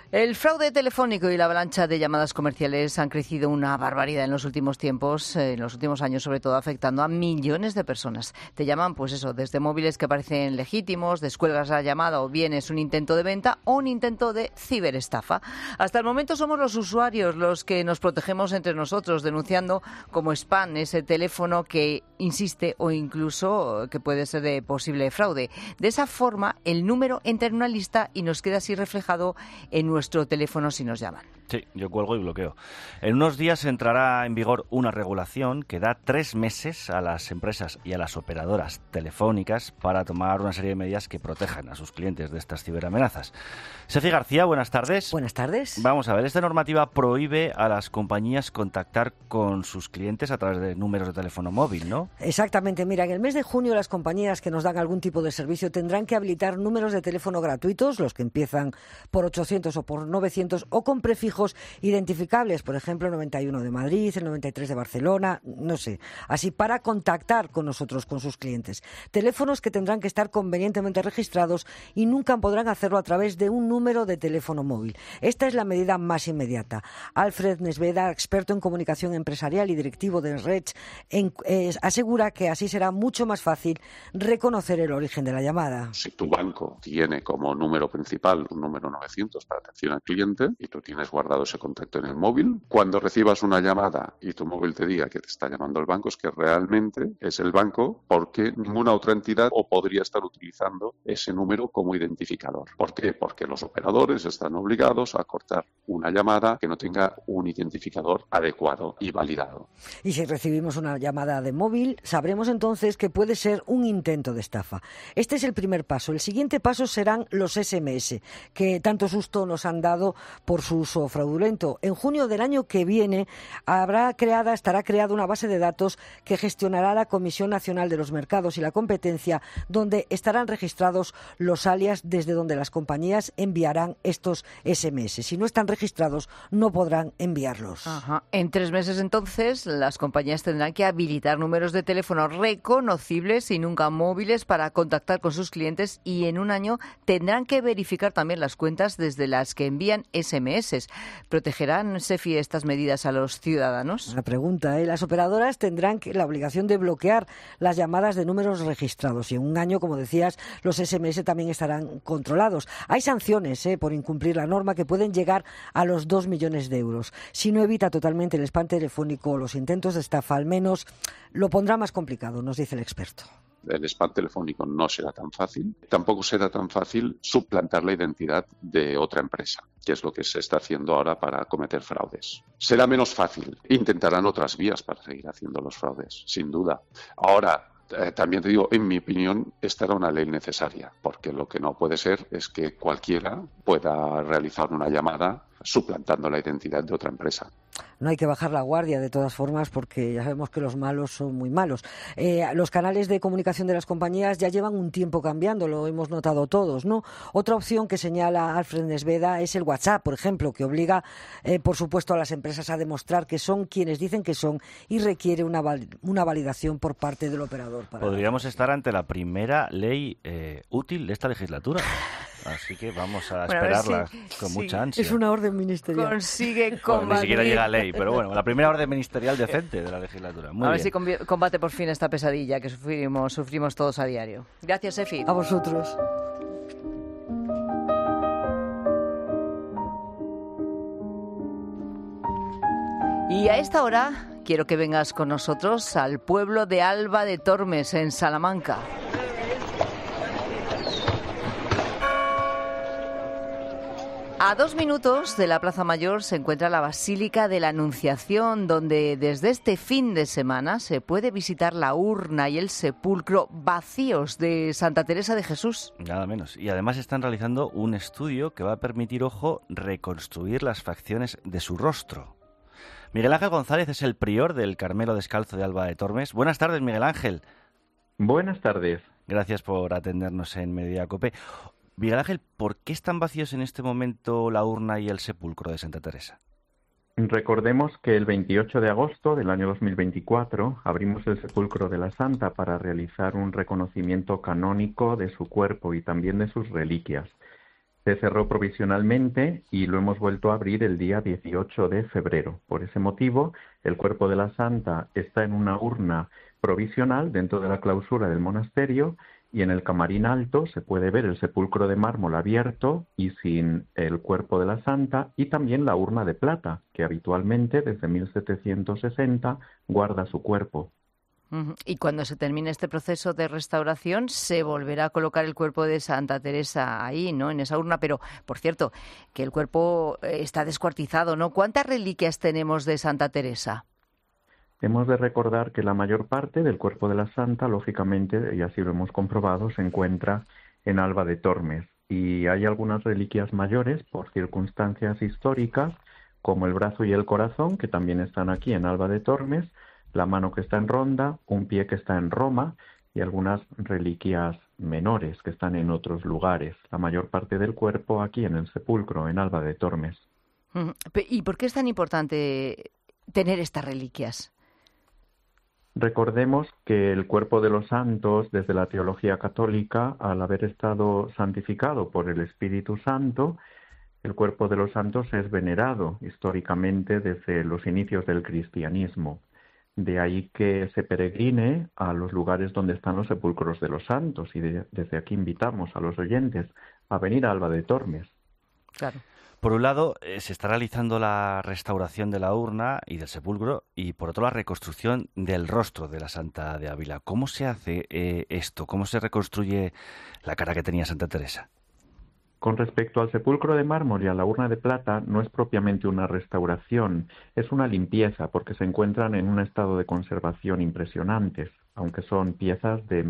El fraude telefónico y la avalancha de llamadas comerciales han crecido una barbaridad en los últimos tiempos, en los últimos años sobre todo, afectando a millones de personas. Te llaman, pues eso, desde móviles que parecen legítimos, descuelgas la llamada o bien es un intento de venta o un intento de ciberestafa. Hasta el momento somos los usuarios los que nos protegemos entre nosotros, denunciando como spam ese teléfono que insiste o incluso que puede ser de posible fraude. De esa forma, el número entra en una lista y nos queda así reflejado en nuestro teléfono si nos llaman. Sí, yo cuelgo y bloqueo. En unos días entrará en vigor una regulación que da 3 meses a las empresas y a las operadoras telefónicas para tomar una serie de medidas que protejan a sus clientes de estas ciberamenazas. Sefi García, buenas tardes. Buenas tardes. Vamos a ver, esta normativa prohíbe a las compañías contactar con sus clientes a través de números de teléfono móvil, ¿no? Exactamente. Mira, en el mes de junio las compañías que nos dan algún tipo de servicio tendrán que habilitar números de teléfono gratuitos, los que empiezan por 800 o por 900 o con prefijos identificables, por ejemplo, el 91 de Madrid, el 93 de Barcelona, no sé, así para contactar con nosotros, con sus clientes. Teléfonos que tendrán que estar convenientemente registrados y nunca podrán hacerlo a través de un número de teléfono móvil. Esta es la medida más inmediata. Alfred Nesveda, experto en comunicación empresarial y directivo de Reach, asegura que así será mucho más fácil reconocer el origen de la llamada. Si tu banco tiene como número principal un número 900 para atención al cliente y tú tienes guardado ese contacto en el móvil, cuando recibas una llamada y tu móvil te diga que te está llamando el banco, es que realmente es el banco, porque ninguna otra entidad o podría estar utilizando ese número como identificador. ¿Por qué? Porque los operadores están obligados a cortar una llamada que no tenga un identificador adecuado y validado. Y si recibimos una llamada de móvil, sabremos entonces que puede ser un intento de estafa. Este es el primer paso. El siguiente paso serán los SMS, que tanto susto nos han dado por su uso fraudulento. En junio del año que viene estará creada una base de datos que gestionará la Comisión Nacional de los Mercados y la Competencia, donde estarán registrados los alias desde donde las compañías enviarán estos SMS. Si no están registrados, no podrán enviarlos. Ajá. En 3 meses, entonces, las compañías tendrán que habilitar números de teléfono reconocibles y nunca móviles para contactar con sus clientes, y en un año tendrán que verificar también las cuentas desde las que envían SMS. ¿Protegerán, Sefi, estas medidas a los ciudadanos? La pregunta, Las operadoras tendrán la obligación de bloquear las llamadas de números registrados, y en un año, como decías, los SMS también estarán controlados. Hay sanciones por incumplir la norma que pueden llegar a los 2 millones de euros. Si no evita totalmente el spam telefónico o los intentos de estafa, al menos lo pondrá más complicado, nos dice el experto. El spam telefónico no será tan fácil. Tampoco será tan fácil suplantar la identidad de otra empresa, que es lo que se está haciendo ahora para cometer fraudes. Será menos fácil. Intentarán otras vías para seguir haciendo los fraudes, sin duda. Ahora, también te digo, en mi opinión, esta era una ley necesaria, porque lo que no puede ser es que cualquiera pueda realizar una llamada suplantando la identidad de otra empresa. No hay que bajar la guardia, de todas formas, porque ya sabemos que los malos son muy malos. Los canales de comunicación de las compañías ya llevan un tiempo cambiando, lo hemos notado todos, ¿no? Otra opción que señala Alfred Nesveda es el WhatsApp, por ejemplo, que obliga, por supuesto, a las empresas a demostrar que son quienes dicen que son y requiere una validación por parte del operador. Podríamos estar ante la primera ley útil de esta legislatura. Así que vamos a esperarla con mucha ansia. Es una orden ministerial. Consigue combatir. Bueno, ni siquiera llega a ley, pero bueno, la primera orden ministerial decente de la legislatura. Muy ver bien. si combate por fin esta pesadilla que sufrimos todos a diario. Gracias, Efi. A vosotros. Y a esta hora quiero que vengas con nosotros al pueblo de Alba de Tormes, en Salamanca. A 2 minutos de la Plaza Mayor se encuentra la Basílica de la Anunciación, donde desde este fin de semana se puede visitar la urna y el sepulcro vacíos de Santa Teresa de Jesús. Nada menos. Y además están realizando un estudio que va a permitir, ojo, reconstruir las facciones de su rostro. Miguel Ángel González es el prior del Carmelo Descalzo de Alba de Tormes. Buenas tardes, Miguel Ángel. Buenas tardes. Gracias por atendernos en Mediodía Cope. Miguel Ángel, ¿por qué están vacíos en este momento la urna y el sepulcro de Santa Teresa? Recordemos que el 28 de agosto del año 2024 abrimos el sepulcro de la Santa para realizar un reconocimiento canónico de su cuerpo y también de sus reliquias. Se cerró provisionalmente y lo hemos vuelto a abrir el día 18 de febrero. Por ese motivo, el cuerpo de la santa está en una urna provisional dentro de la clausura del monasterio, y en el camarín alto se puede ver el sepulcro de mármol abierto y sin el cuerpo de la santa, y también la urna de plata, que habitualmente desde 1760 guarda su cuerpo. Y cuando se termine este proceso de restauración, se volverá a colocar el cuerpo de Santa Teresa ahí, ¿no?, en esa urna. Pero, por cierto, que el cuerpo está descuartizado, ¿no? ¿Cuántas reliquias tenemos de Santa Teresa? Hemos de recordar que la mayor parte del cuerpo de la santa, lógicamente, y así lo hemos comprobado, se encuentra en Alba de Tormes. Y hay algunas reliquias mayores por circunstancias históricas, como el brazo y el corazón, que también están aquí en Alba de Tormes, la mano que está en Ronda, un pie que está en Roma y algunas reliquias menores que están en otros lugares. La mayor parte del cuerpo aquí en el sepulcro, en Alba de Tormes. ¿Y por qué es tan importante tener estas reliquias? Recordemos que el cuerpo de los santos, desde la teología católica, al haber estado santificado por el Espíritu Santo, el cuerpo de los santos es venerado históricamente desde los inicios del cristianismo. De ahí que se peregrine a los lugares donde están los sepulcros de los santos, y desde aquí invitamos a los oyentes a venir a Alba de Tormes. Claro. Por un lado, se está realizando la restauración de la urna y del sepulcro, y por otro la reconstrucción del rostro de la Santa de Ávila. ¿Cómo se hace esto? ¿Cómo se reconstruye la cara que tenía Santa Teresa? Con respecto al sepulcro de mármol y a la urna de plata, no es propiamente una restauración, es una limpieza, porque se encuentran en un estado de conservación impresionantes, aunque son piezas de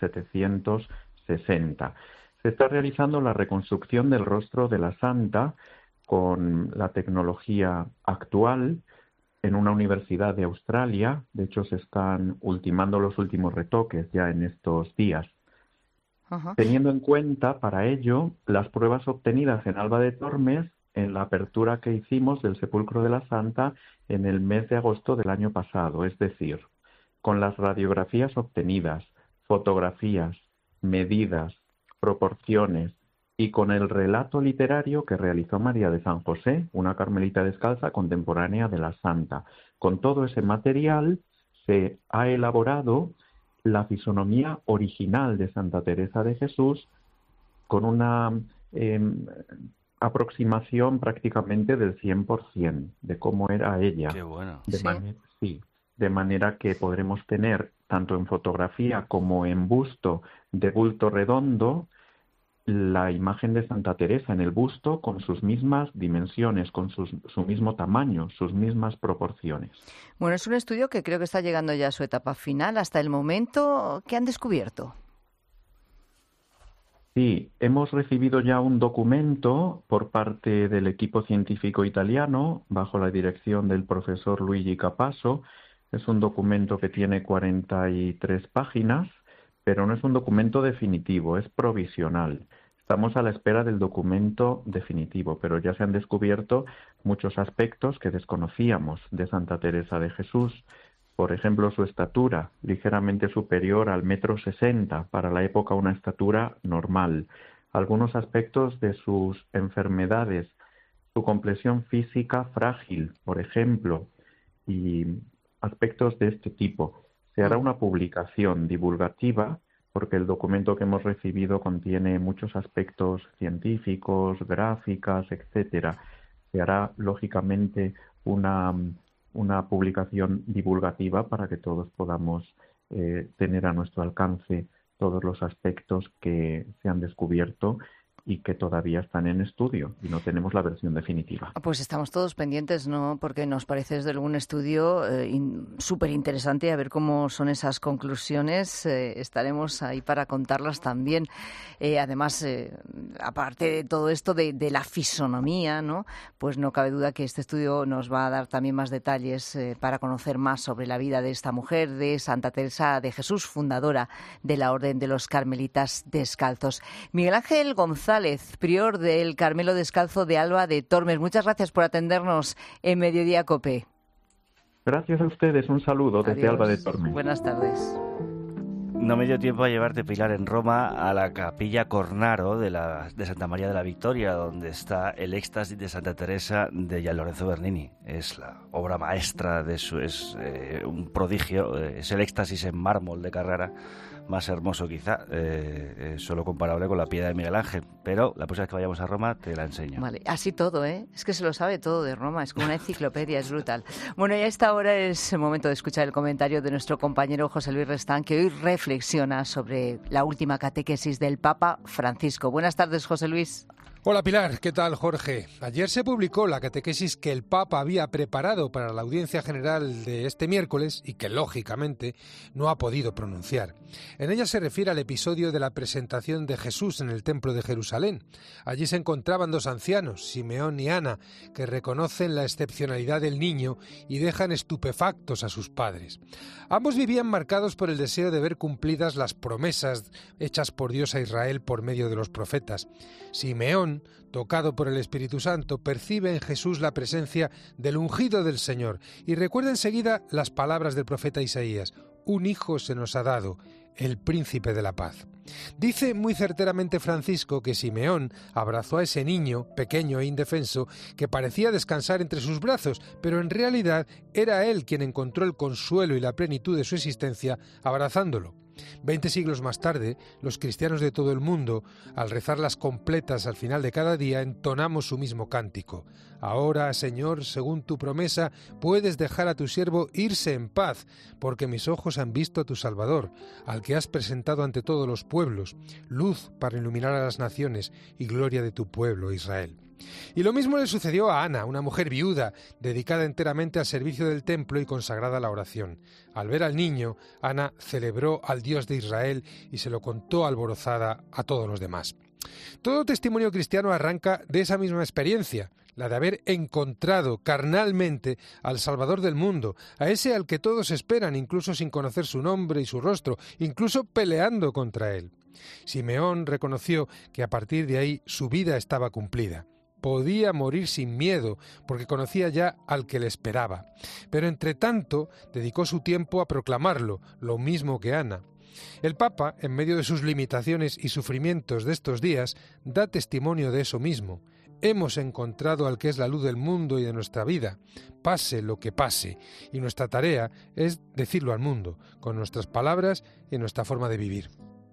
1760. Se está realizando la reconstrucción del rostro de la santa con la tecnología actual en una universidad de Australia. De hecho, se están ultimando los últimos retoques ya en estos días. Teniendo en cuenta, para ello, las pruebas obtenidas en Alba de Tormes en la apertura que hicimos del sepulcro de la santa en el mes de agosto del año pasado, es decir, con las radiografías obtenidas, fotografías, medidas, proporciones y con el relato literario que realizó María de San José, una carmelita descalza contemporánea de la santa. Con todo ese material se ha elaborado la fisonomía original de Santa Teresa de Jesús con una aproximación prácticamente del 100% de cómo era ella. Qué bueno. De manera que podremos tener, tanto en fotografía como en busto de bulto redondo, la imagen de Santa Teresa en el busto con sus mismas dimensiones, con su mismo tamaño, sus mismas proporciones. Bueno, es un estudio que creo que está llegando ya a su etapa final. Hasta el momento, ¿qué han descubierto? Sí, hemos recibido ya un documento por parte del equipo científico italiano, bajo la dirección del profesor Luigi Capasso. Es un documento que tiene 43 páginas, pero no es un documento definitivo, es provisional. Estamos a la espera del documento definitivo, pero ya se han descubierto muchos aspectos que desconocíamos de Santa Teresa de Jesús. Por ejemplo, su estatura, ligeramente superior al 1,60 m, para la época una estatura normal. Algunos aspectos de sus enfermedades, su complexión física frágil, por ejemplo, y aspectos de este tipo. Se hará una publicación divulgativa, porque el documento que hemos recibido contiene muchos aspectos científicos, gráficas, etcétera. Se hará, lógicamente, una publicación divulgativa para que todos podamos tener a nuestro alcance todos los aspectos que se han descubierto y que todavía están en estudio y no tenemos la versión definitiva. Pues estamos todos pendientes, ¿no? Porque nos parece desde luego un estudio súper interesante, a ver cómo son esas conclusiones. Estaremos ahí para contarlas también. Además, aparte de todo esto de la fisonomía, ¿no? Pues no cabe duda que este estudio nos va a dar también más detalles para conocer más sobre la vida de esta mujer, de Santa Teresa de Jesús, fundadora de la Orden de los Carmelitas Descalzos. Miguel Ángel González, prior del Carmelo Descalzo de Alba de Tormes. Muchas gracias por atendernos en Mediodía COPE. Gracias a ustedes. Un saludo desde Alba de Tormes. Buenas tardes. No me dio tiempo a llevarte, Pilar, en Roma a la Capilla Cornaro de Santa María de la Victoria, donde está el Éxtasis de Santa Teresa de Gian Lorenzo Bernini. Es la obra maestra de es un prodigio, es el éxtasis en mármol de Carrara, más hermoso quizá, solo comparable con la Piedad de Miguel Ángel, pero la próxima vez que vayamos a Roma te la enseño. Vale, así todo, ¿eh? Es que se lo sabe todo de Roma, es como una enciclopedia, es brutal. Bueno, y a esta hora es el momento de escuchar el comentario de nuestro compañero José Luis Restán, que hoy reflexiona sobre la última catequesis del Papa Francisco. Buenas tardes, José Luis. Hola Pilar, ¿qué tal Jorge? Ayer se publicó la catequesis que el Papa había preparado para la audiencia general de este miércoles y que lógicamente no ha podido pronunciar. En ella se refiere al episodio de la presentación de Jesús en el Templo de Jerusalén. Allí se encontraban dos ancianos, Simeón y Ana, que reconocen la excepcionalidad del niño y dejan estupefactos a sus padres. Ambos vivían marcados por el deseo de ver cumplidas las promesas hechas por Dios a Israel por medio de los profetas. Simeón, tocado por el Espíritu Santo, percibe en Jesús la presencia del ungido del Señor y recuerda enseguida las palabras del profeta Isaías: un hijo se nos ha dado, el príncipe de la paz. Dice muy certeramente Francisco que Simeón abrazó a ese niño, pequeño e indefenso, que parecía descansar entre sus brazos, pero en realidad era él quien encontró el consuelo y la plenitud de su existencia abrazándolo. 20 siglos más tarde, los cristianos de todo el mundo, al rezar las completas al final de cada día, entonamos su mismo cántico. Ahora, Señor, según tu promesa, puedes dejar a tu siervo irse en paz, porque mis ojos han visto a tu Salvador, al que has presentado ante todos los pueblos, luz para iluminar a las naciones y gloria de tu pueblo, Israel. Y lo mismo le sucedió a Ana, una mujer viuda, dedicada enteramente al servicio del templo y consagrada a la oración. Al ver al niño, Ana celebró al Dios de Israel y se lo contó alborozada a todos los demás. Todo testimonio cristiano arranca de esa misma experiencia, la de haber encontrado carnalmente al Salvador del mundo, a ese al que todos esperan, incluso sin conocer su nombre y su rostro, incluso peleando contra él. Simeón reconoció que a partir de ahí su vida estaba cumplida. Podía morir sin miedo, porque conocía ya al que le esperaba. Pero entre tanto, dedicó su tiempo a proclamarlo, lo mismo que Ana. El Papa, en medio de sus limitaciones y sufrimientos de estos días, da testimonio de eso mismo. Hemos encontrado al que es la luz del mundo y de nuestra vida, pase lo que pase, y nuestra tarea es decirlo al mundo, con nuestras palabras y nuestra forma de vivir.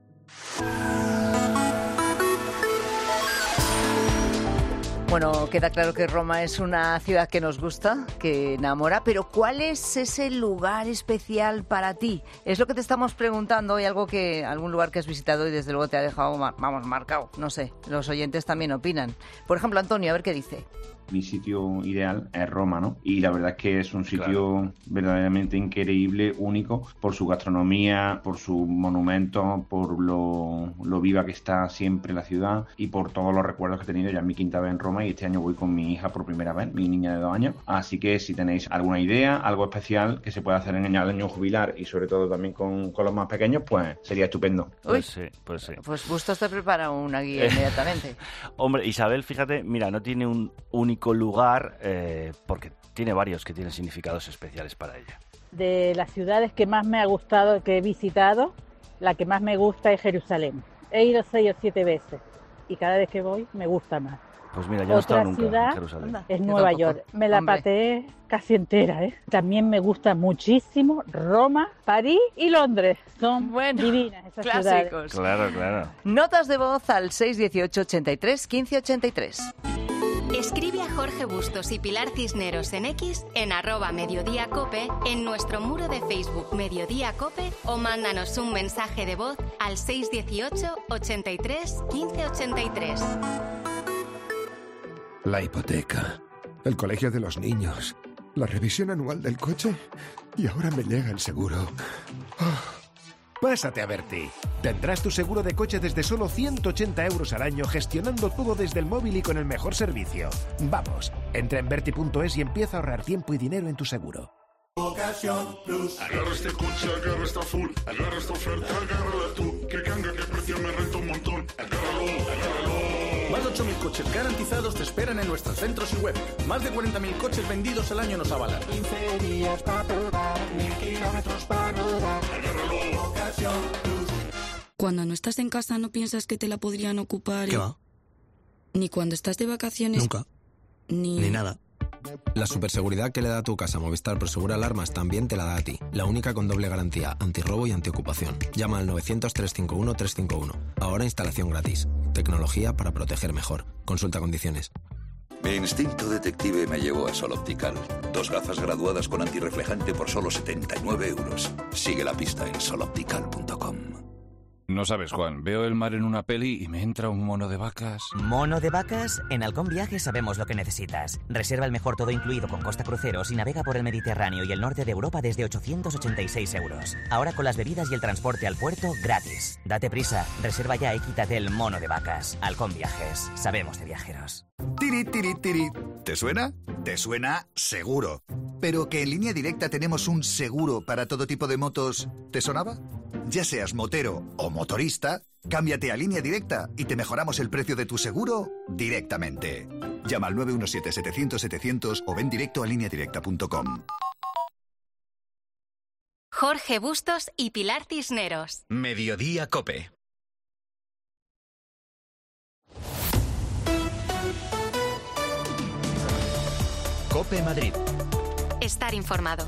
Bueno, queda claro que Roma es una ciudad que nos gusta, que enamora, pero ¿cuál es ese lugar especial para ti? Es lo que te estamos preguntando hoy, algún lugar que has visitado y desde luego te ha dejado, marcado. No sé, los oyentes también opinan. Por ejemplo, Antonio, a ver qué dice. Mi sitio ideal es Roma, ¿no? Y la verdad es que es un sitio verdaderamente increíble, único, por su gastronomía, por sus monumentos, por lo viva que está siempre la ciudad y por todos los recuerdos que he tenido. Ya en mi quinta vez en Roma y este año voy con mi hija por primera vez, mi niña de 2 años. Así que si tenéis alguna idea, algo especial que se pueda hacer en el año jubilar y sobre todo también con los más pequeños, pues sería estupendo. Pues sí. Pues justo te prepara una guía inmediatamente. Hombre, Isabel, fíjate, mira, no tiene un único lugar, porque tiene varios que tienen significados especiales para ella. De las ciudades que más me ha gustado, que he visitado, la que más me gusta es Jerusalén. He ido 6 o 7 veces y cada vez que voy me gusta más. Pues mira, yo no he estado nunca en Jerusalén. Otra ciudad es Nueva York. Me la pateé casi entera, ¿eh? También me gusta muchísimo Roma, París y Londres. Son divinas esas clásicos. Ciudades. Claro. Notas de voz al 618 83 15 83. Escribe a Jorge Bustos y Pilar Cisneros en X, en @mediodíacope, en nuestro muro de Facebook Mediodía Cope o mándanos un mensaje de voz al 618 83 15 83. La hipoteca, el colegio de los niños, la revisión anual del coche y ahora me llega el seguro. Pásate a Berti. Tendrás tu seguro de coche desde solo 180 € al año, gestionando todo desde el móvil y con el mejor servicio. Vamos, entra en Berti.es y empieza a ahorrar tiempo y dinero en tu seguro. Ocasión Plus. Agarra este coche, agarra esta full, agarra esta oferta, agárrala tú. Que ganga, que precio, me renta un montón. Agárralo. Más de 8.000 coches garantizados te esperan en nuestros centros y web. Más de 40.000 coches vendidos al año nos avalan. 15 días para probar, 1000 kilómetros para rodar. Agárralo. Ocasión Plus. Cuando no estás en casa, ¿no piensas que te la podrían ocupar? ¿Qué va? Ni cuando estás de vacaciones. Nunca. Ni nada. La superseguridad que le da a tu casa Movistar Prosegur Alarmas también te la da a ti. La única con doble garantía, antirrobo y antiocupación. Llama al 900-351-351. Ahora instalación gratis. Tecnología para proteger mejor. Consulta condiciones. Mi instinto detective me llevó a Sol Optical. 2 gafas graduadas con antirreflejante por solo 79 euros. Sigue la pista en soloptical.com. No sabes, Juan, veo el mar en una peli y me entra un mono de vacas. ¿Mono de vacas? En Halcón Viajes sabemos lo que necesitas. Reserva el mejor todo incluido con Costa Cruceros y navega por el Mediterráneo y el norte de Europa desde 886 euros. Ahora con las bebidas y el transporte al puerto gratis. Date prisa, reserva ya y quítate el mono de vacas. Halcón Viajes, sabemos de viajeros. Tiri, tiri, tiri. ¿Te suena? Te suena seguro. Pero que en Línea Directa tenemos un seguro para todo tipo de motos, ¿te sonaba? Ya seas motero o motorista, cámbiate a Línea Directa y te mejoramos el precio de tu seguro directamente. Llama al 917-700-700 o ven directo a lineadirecta.com. Jorge Bustos y Pilar Cisneros. Mediodía COPE. COPE Madrid. Estar informado.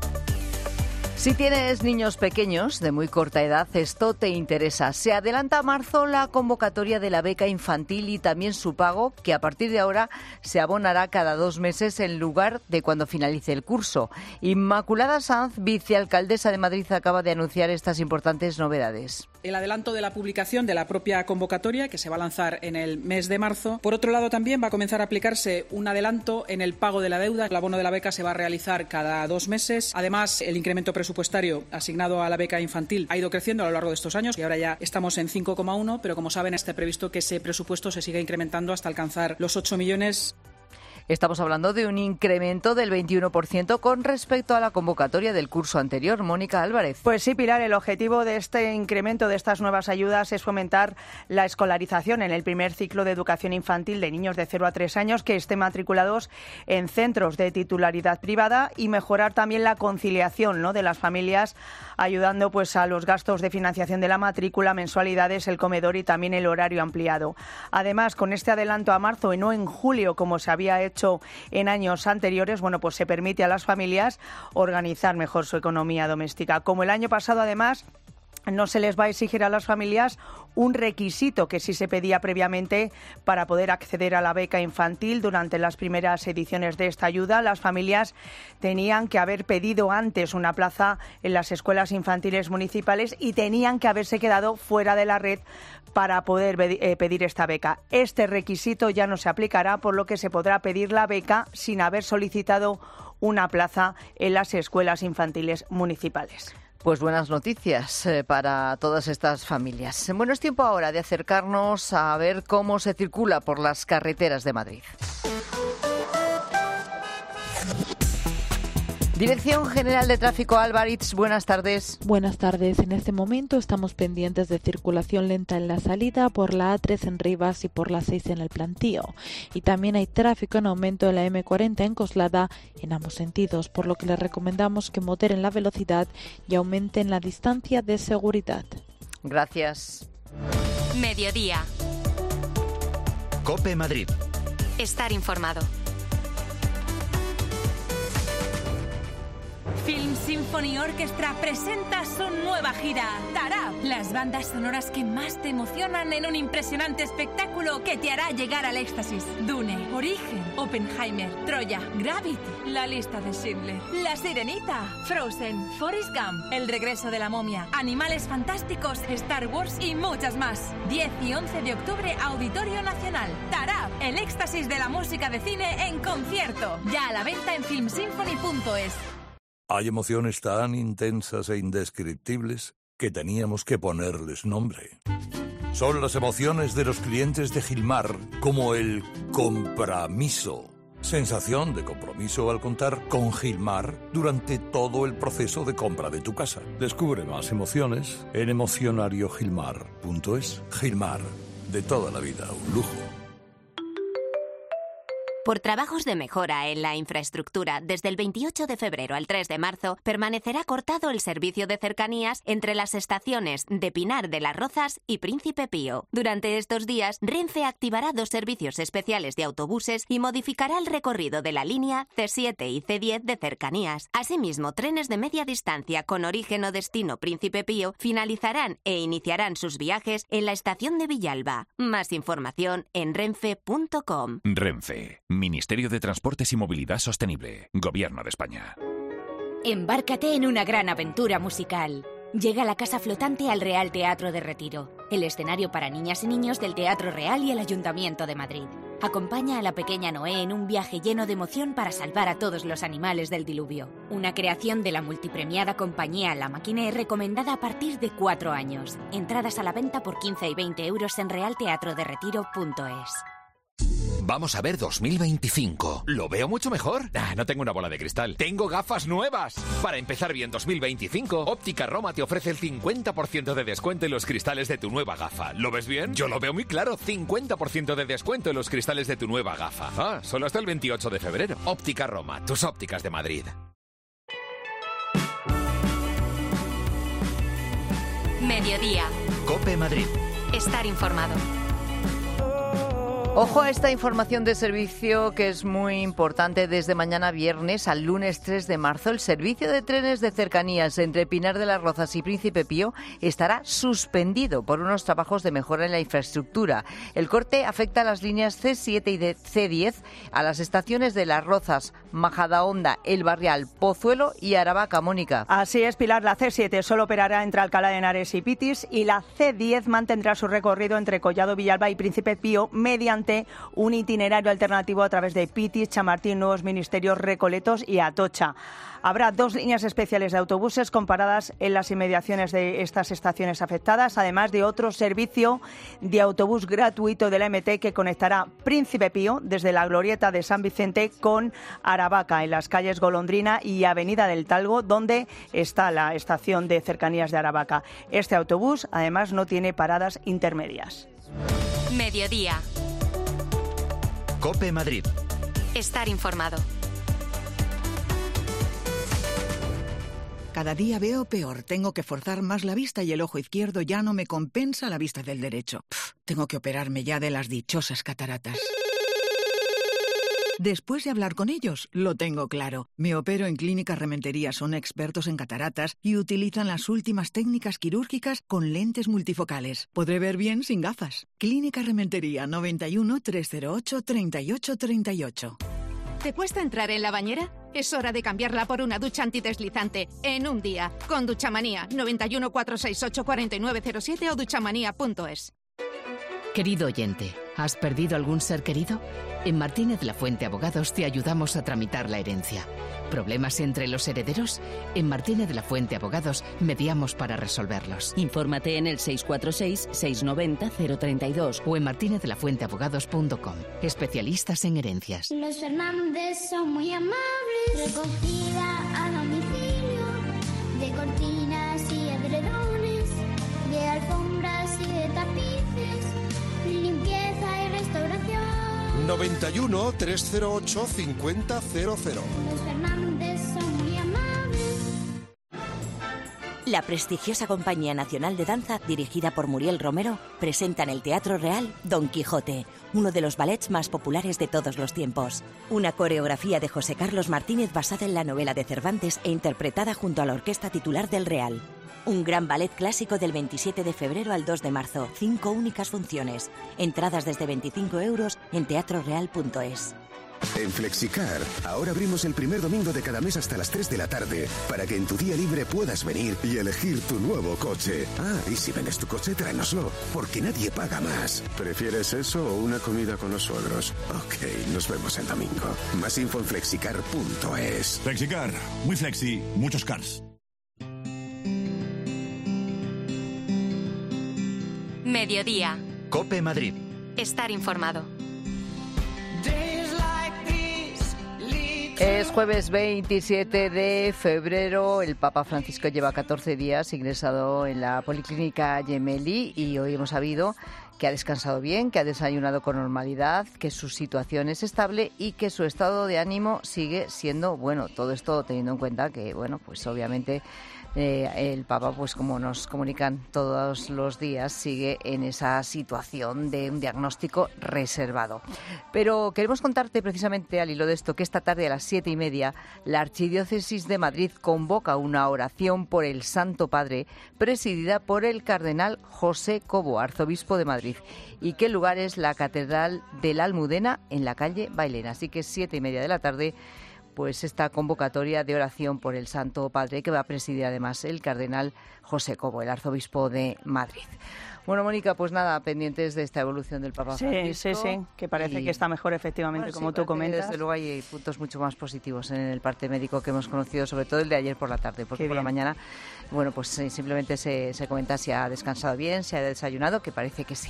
Si tienes niños pequeños de muy corta edad, esto te interesa. Se adelanta a marzo la convocatoria de la beca infantil y también su pago, que a partir de ahora se abonará cada 2 meses en lugar de cuando finalice el curso. Inmaculada Sanz, vicealcaldesa de Madrid, acaba de anunciar estas importantes novedades. El adelanto de la publicación de la propia convocatoria, que se va a lanzar en el mes de marzo. Por otro lado, también va a comenzar a aplicarse un adelanto en el pago de la deuda. El abono de la beca se va a realizar cada 2 meses. Además, el incremento presupuestario asignado a la beca infantil ha ido creciendo a lo largo de estos años y ahora ya estamos en 5,1, pero como saben, está previsto que ese presupuesto se siga incrementando hasta alcanzar los 8 millones. Estamos hablando de un incremento del 21% con respecto a la convocatoria del curso anterior. Mónica Álvarez. Pues sí, Pilar, el objetivo de este incremento de estas nuevas ayudas es fomentar la escolarización en el primer ciclo de educación infantil de niños de 0 a 3 años que estén matriculados en centros de titularidad privada y mejorar también la conciliación, ¿no?, de las familias, ayudando pues a los gastos de financiación de la matrícula, mensualidades, el comedor y también el horario ampliado. Además, con este adelanto a marzo y no en julio como se había hecho en años anteriores, bueno, pues se permite a las familias organizar mejor su economía doméstica. Como el año pasado, además, no se les va a exigir a las familias un requisito que sí se pedía previamente para poder acceder a la beca infantil. Durante las primeras ediciones de esta ayuda, las familias tenían que haber pedido antes una plaza en las escuelas infantiles municipales y tenían que haberse quedado fuera de la red para poder pedir esta beca. Este requisito ya no se aplicará, por lo que se podrá pedir la beca sin haber solicitado una plaza en las escuelas infantiles municipales. Pues buenas noticias para todas estas familias. Bueno, es tiempo ahora de acercarnos a ver cómo se circula por las carreteras de Madrid. Dirección General de Tráfico, Álvarez, buenas tardes. Buenas tardes. En este momento estamos pendientes de circulación lenta en la salida por la A3 en Rivas y por la 6 en el Plantío. Y también hay tráfico en aumento en la M40 en Coslada en ambos sentidos, por lo que les recomendamos que moderen la velocidad y aumenten la distancia de seguridad. Gracias. Mediodía. COPE Madrid. Estar informado. Film Symphony Orchestra presenta su nueva gira, Tarab. Las bandas sonoras que más te emocionan en un impresionante espectáculo que te hará llegar al éxtasis. Dune, Origen, Oppenheimer, Troya, Gravity, La lista de Schindler, La Sirenita, Frozen, Forrest Gump, El regreso de la momia, Animales fantásticos, Star Wars y muchas más. 10 y 11 de octubre, Auditorio Nacional. Tarab, el éxtasis de la música de cine en concierto. Ya a la venta en filmsymphony.es. Hay emociones tan intensas e indescriptibles que teníamos que ponerles nombre. Son las emociones de los clientes de Gilmar, como el compromiso. Sensación de compromiso al contar con Gilmar durante todo el proceso de compra de tu casa. Descubre más emociones en emocionariogilmar.es. Gilmar, de toda la vida, un lujo. Por trabajos de mejora en la infraestructura, desde el 28 de febrero al 3 de marzo, permanecerá cortado el servicio de cercanías entre las estaciones de Pinar de las Rozas y Príncipe Pío. Durante estos días, Renfe activará 2 servicios especiales de autobuses y modificará el recorrido de la línea C7 y C10 de cercanías. Asimismo, trenes de media distancia con origen o destino Príncipe Pío finalizarán e iniciarán sus viajes en la estación de Villalba. Más información en renfe.com. Renfe, Ministerio de Transportes y Movilidad Sostenible, Gobierno de España. Embárcate en una gran aventura musical. Llega la Casa Flotante al Real Teatro de Retiro, el escenario para niñas y niños del Teatro Real y el Ayuntamiento de Madrid. Acompaña a la pequeña Noé en un viaje lleno de emoción para salvar a todos los animales del diluvio. Una creación de la multipremiada compañía La Maquinée, recomendada a partir de 4 años. Entradas a la venta por 15 y 20 euros en realteatroderretiro.es. Vamos a ver 2025. ¿Lo veo mucho mejor? No tengo una bola de cristal. Tengo gafas nuevas. Para empezar bien 2025, Óptica Roma te ofrece el 50% de descuento en los cristales de tu nueva gafa. ¿Lo ves bien? Yo lo veo muy claro. 50% de descuento en los cristales de tu nueva gafa. Solo hasta el 28 de febrero. Óptica Roma, tus ópticas de Madrid. Mediodía. COPE Madrid. Estar informado. Ojo a esta información de servicio que es muy importante. Desde mañana viernes al lunes 3 de marzo, el servicio de trenes de cercanías entre Pinar de las Rozas y Príncipe Pío estará suspendido por unos trabajos de mejora en la infraestructura. El corte afecta a las líneas C7 y C10, a las estaciones de Las Rozas, Majadahonda, El Barrial, Pozuelo y Aravaca. Mónica. Así es, Pilar. La C7 solo operará entre Alcalá de Henares y Pitis, y la C10 mantendrá su recorrido entre Collado Villalba y Príncipe Pío mediante un itinerario alternativo a través de Pitis, Chamartín, Nuevos Ministerios, Recoletos y Atocha. Habrá 2 líneas especiales de autobuses con paradas en las inmediaciones de estas estaciones afectadas, además de otro servicio de autobús gratuito de la MT que conectará Príncipe Pío desde la glorieta de San Vicente con Aravaca, en las calles Golondrina y Avenida del Talgo, donde está la estación de cercanías de Aravaca. Este autobús, además, no tiene paradas intermedias. Mediodía. COPE Madrid. Estar informado. Cada día veo peor. Tengo que forzar más la vista y el ojo izquierdo ya no me compensa la vista del derecho. Tengo que operarme ya de las dichosas cataratas. Después de hablar con ellos, lo tengo claro. Me opero en Clínica Rementería. Son expertos en cataratas y utilizan las últimas técnicas quirúrgicas con lentes multifocales. Podré ver bien sin gafas. Clínica Rementería, 91 308 38 38. ¿Te cuesta entrar en la bañera? Es hora de cambiarla por una ducha antideslizante en un día. Con Duchamanía, 91 468 4907 o duchamanía.es. Querido oyente, ¿has perdido algún ser querido? En Martínez La Fuente Abogados te ayudamos a tramitar la herencia. ¿Problemas entre los herederos? En Martínez La Fuente Abogados mediamos para resolverlos. Infórmate en el 646-690-032 o en martinezlafuenteabogados.com. Especialistas en herencias. Los Fernández son muy amables. Recogida a domicilio de cortinas y edredones, de alfombras y de tapices, limpieza y restauración. 91 308 5000. Los Fernández son muy amables. La prestigiosa Compañía Nacional de Danza, dirigida por Muriel Romero, presenta en el Teatro Real Don Quijote, uno de los ballets más populares de todos los tiempos. Una coreografía de José Carlos Martínez basada en la novela de Cervantes e interpretada junto a la orquesta titular del Real. Un gran ballet clásico del 27 de febrero al 2 de marzo. 5 únicas funciones. Entradas desde 25 euros en teatroreal.es. En Flexicar, ahora abrimos el primer domingo de cada mes hasta las 3 de la tarde, para que en tu día libre puedas venir y elegir tu nuevo coche. Y si vendes tu coche, tráenoslo, porque nadie paga más. ¿Prefieres eso o una comida con los suegros? Ok, nos vemos el domingo. Más info en flexicar.es. Flexicar, muy flexi, muchos cars. Mediodía. COPE Madrid. Estar informado. Es jueves 27 de febrero. El Papa Francisco lleva 14 días ingresado en la Policlínica Gemelli y hoy hemos sabido que ha descansado bien, que ha desayunado con normalidad, que su situación es estable y que su estado de ánimo sigue siendo bueno. Todo esto teniendo en cuenta que, bueno, pues obviamente el Papa, pues como nos comunican todos los días, sigue en esa situación de un diagnóstico reservado. Pero queremos contarte precisamente al hilo de esto que esta tarde a las 7:30 la Archidiócesis de Madrid convoca una oración por el Santo Padre presidida por el cardenal José Cobo, arzobispo de Madrid, y que el lugar es la Catedral de la Almudena en la calle Bailén. Así que 7:30 de la tarde, pues esta convocatoria de oración por el Santo Padre que va a presidir además el cardenal José Cobo, el arzobispo de Madrid. Bueno, Mónica, pues nada, pendientes de esta evolución del Papa Francisco. Sí, que parece que está mejor efectivamente, bueno, como tú comentas. Desde luego hay puntos mucho más positivos en el parte médico que hemos conocido, sobre todo el de ayer por la tarde, porque por la mañana, bueno, pues simplemente se comenta si ha descansado bien, si ha desayunado, que parece que sí.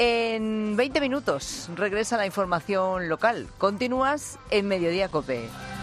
En 20 minutos regresa la información local. Continúas en Mediodía COPE.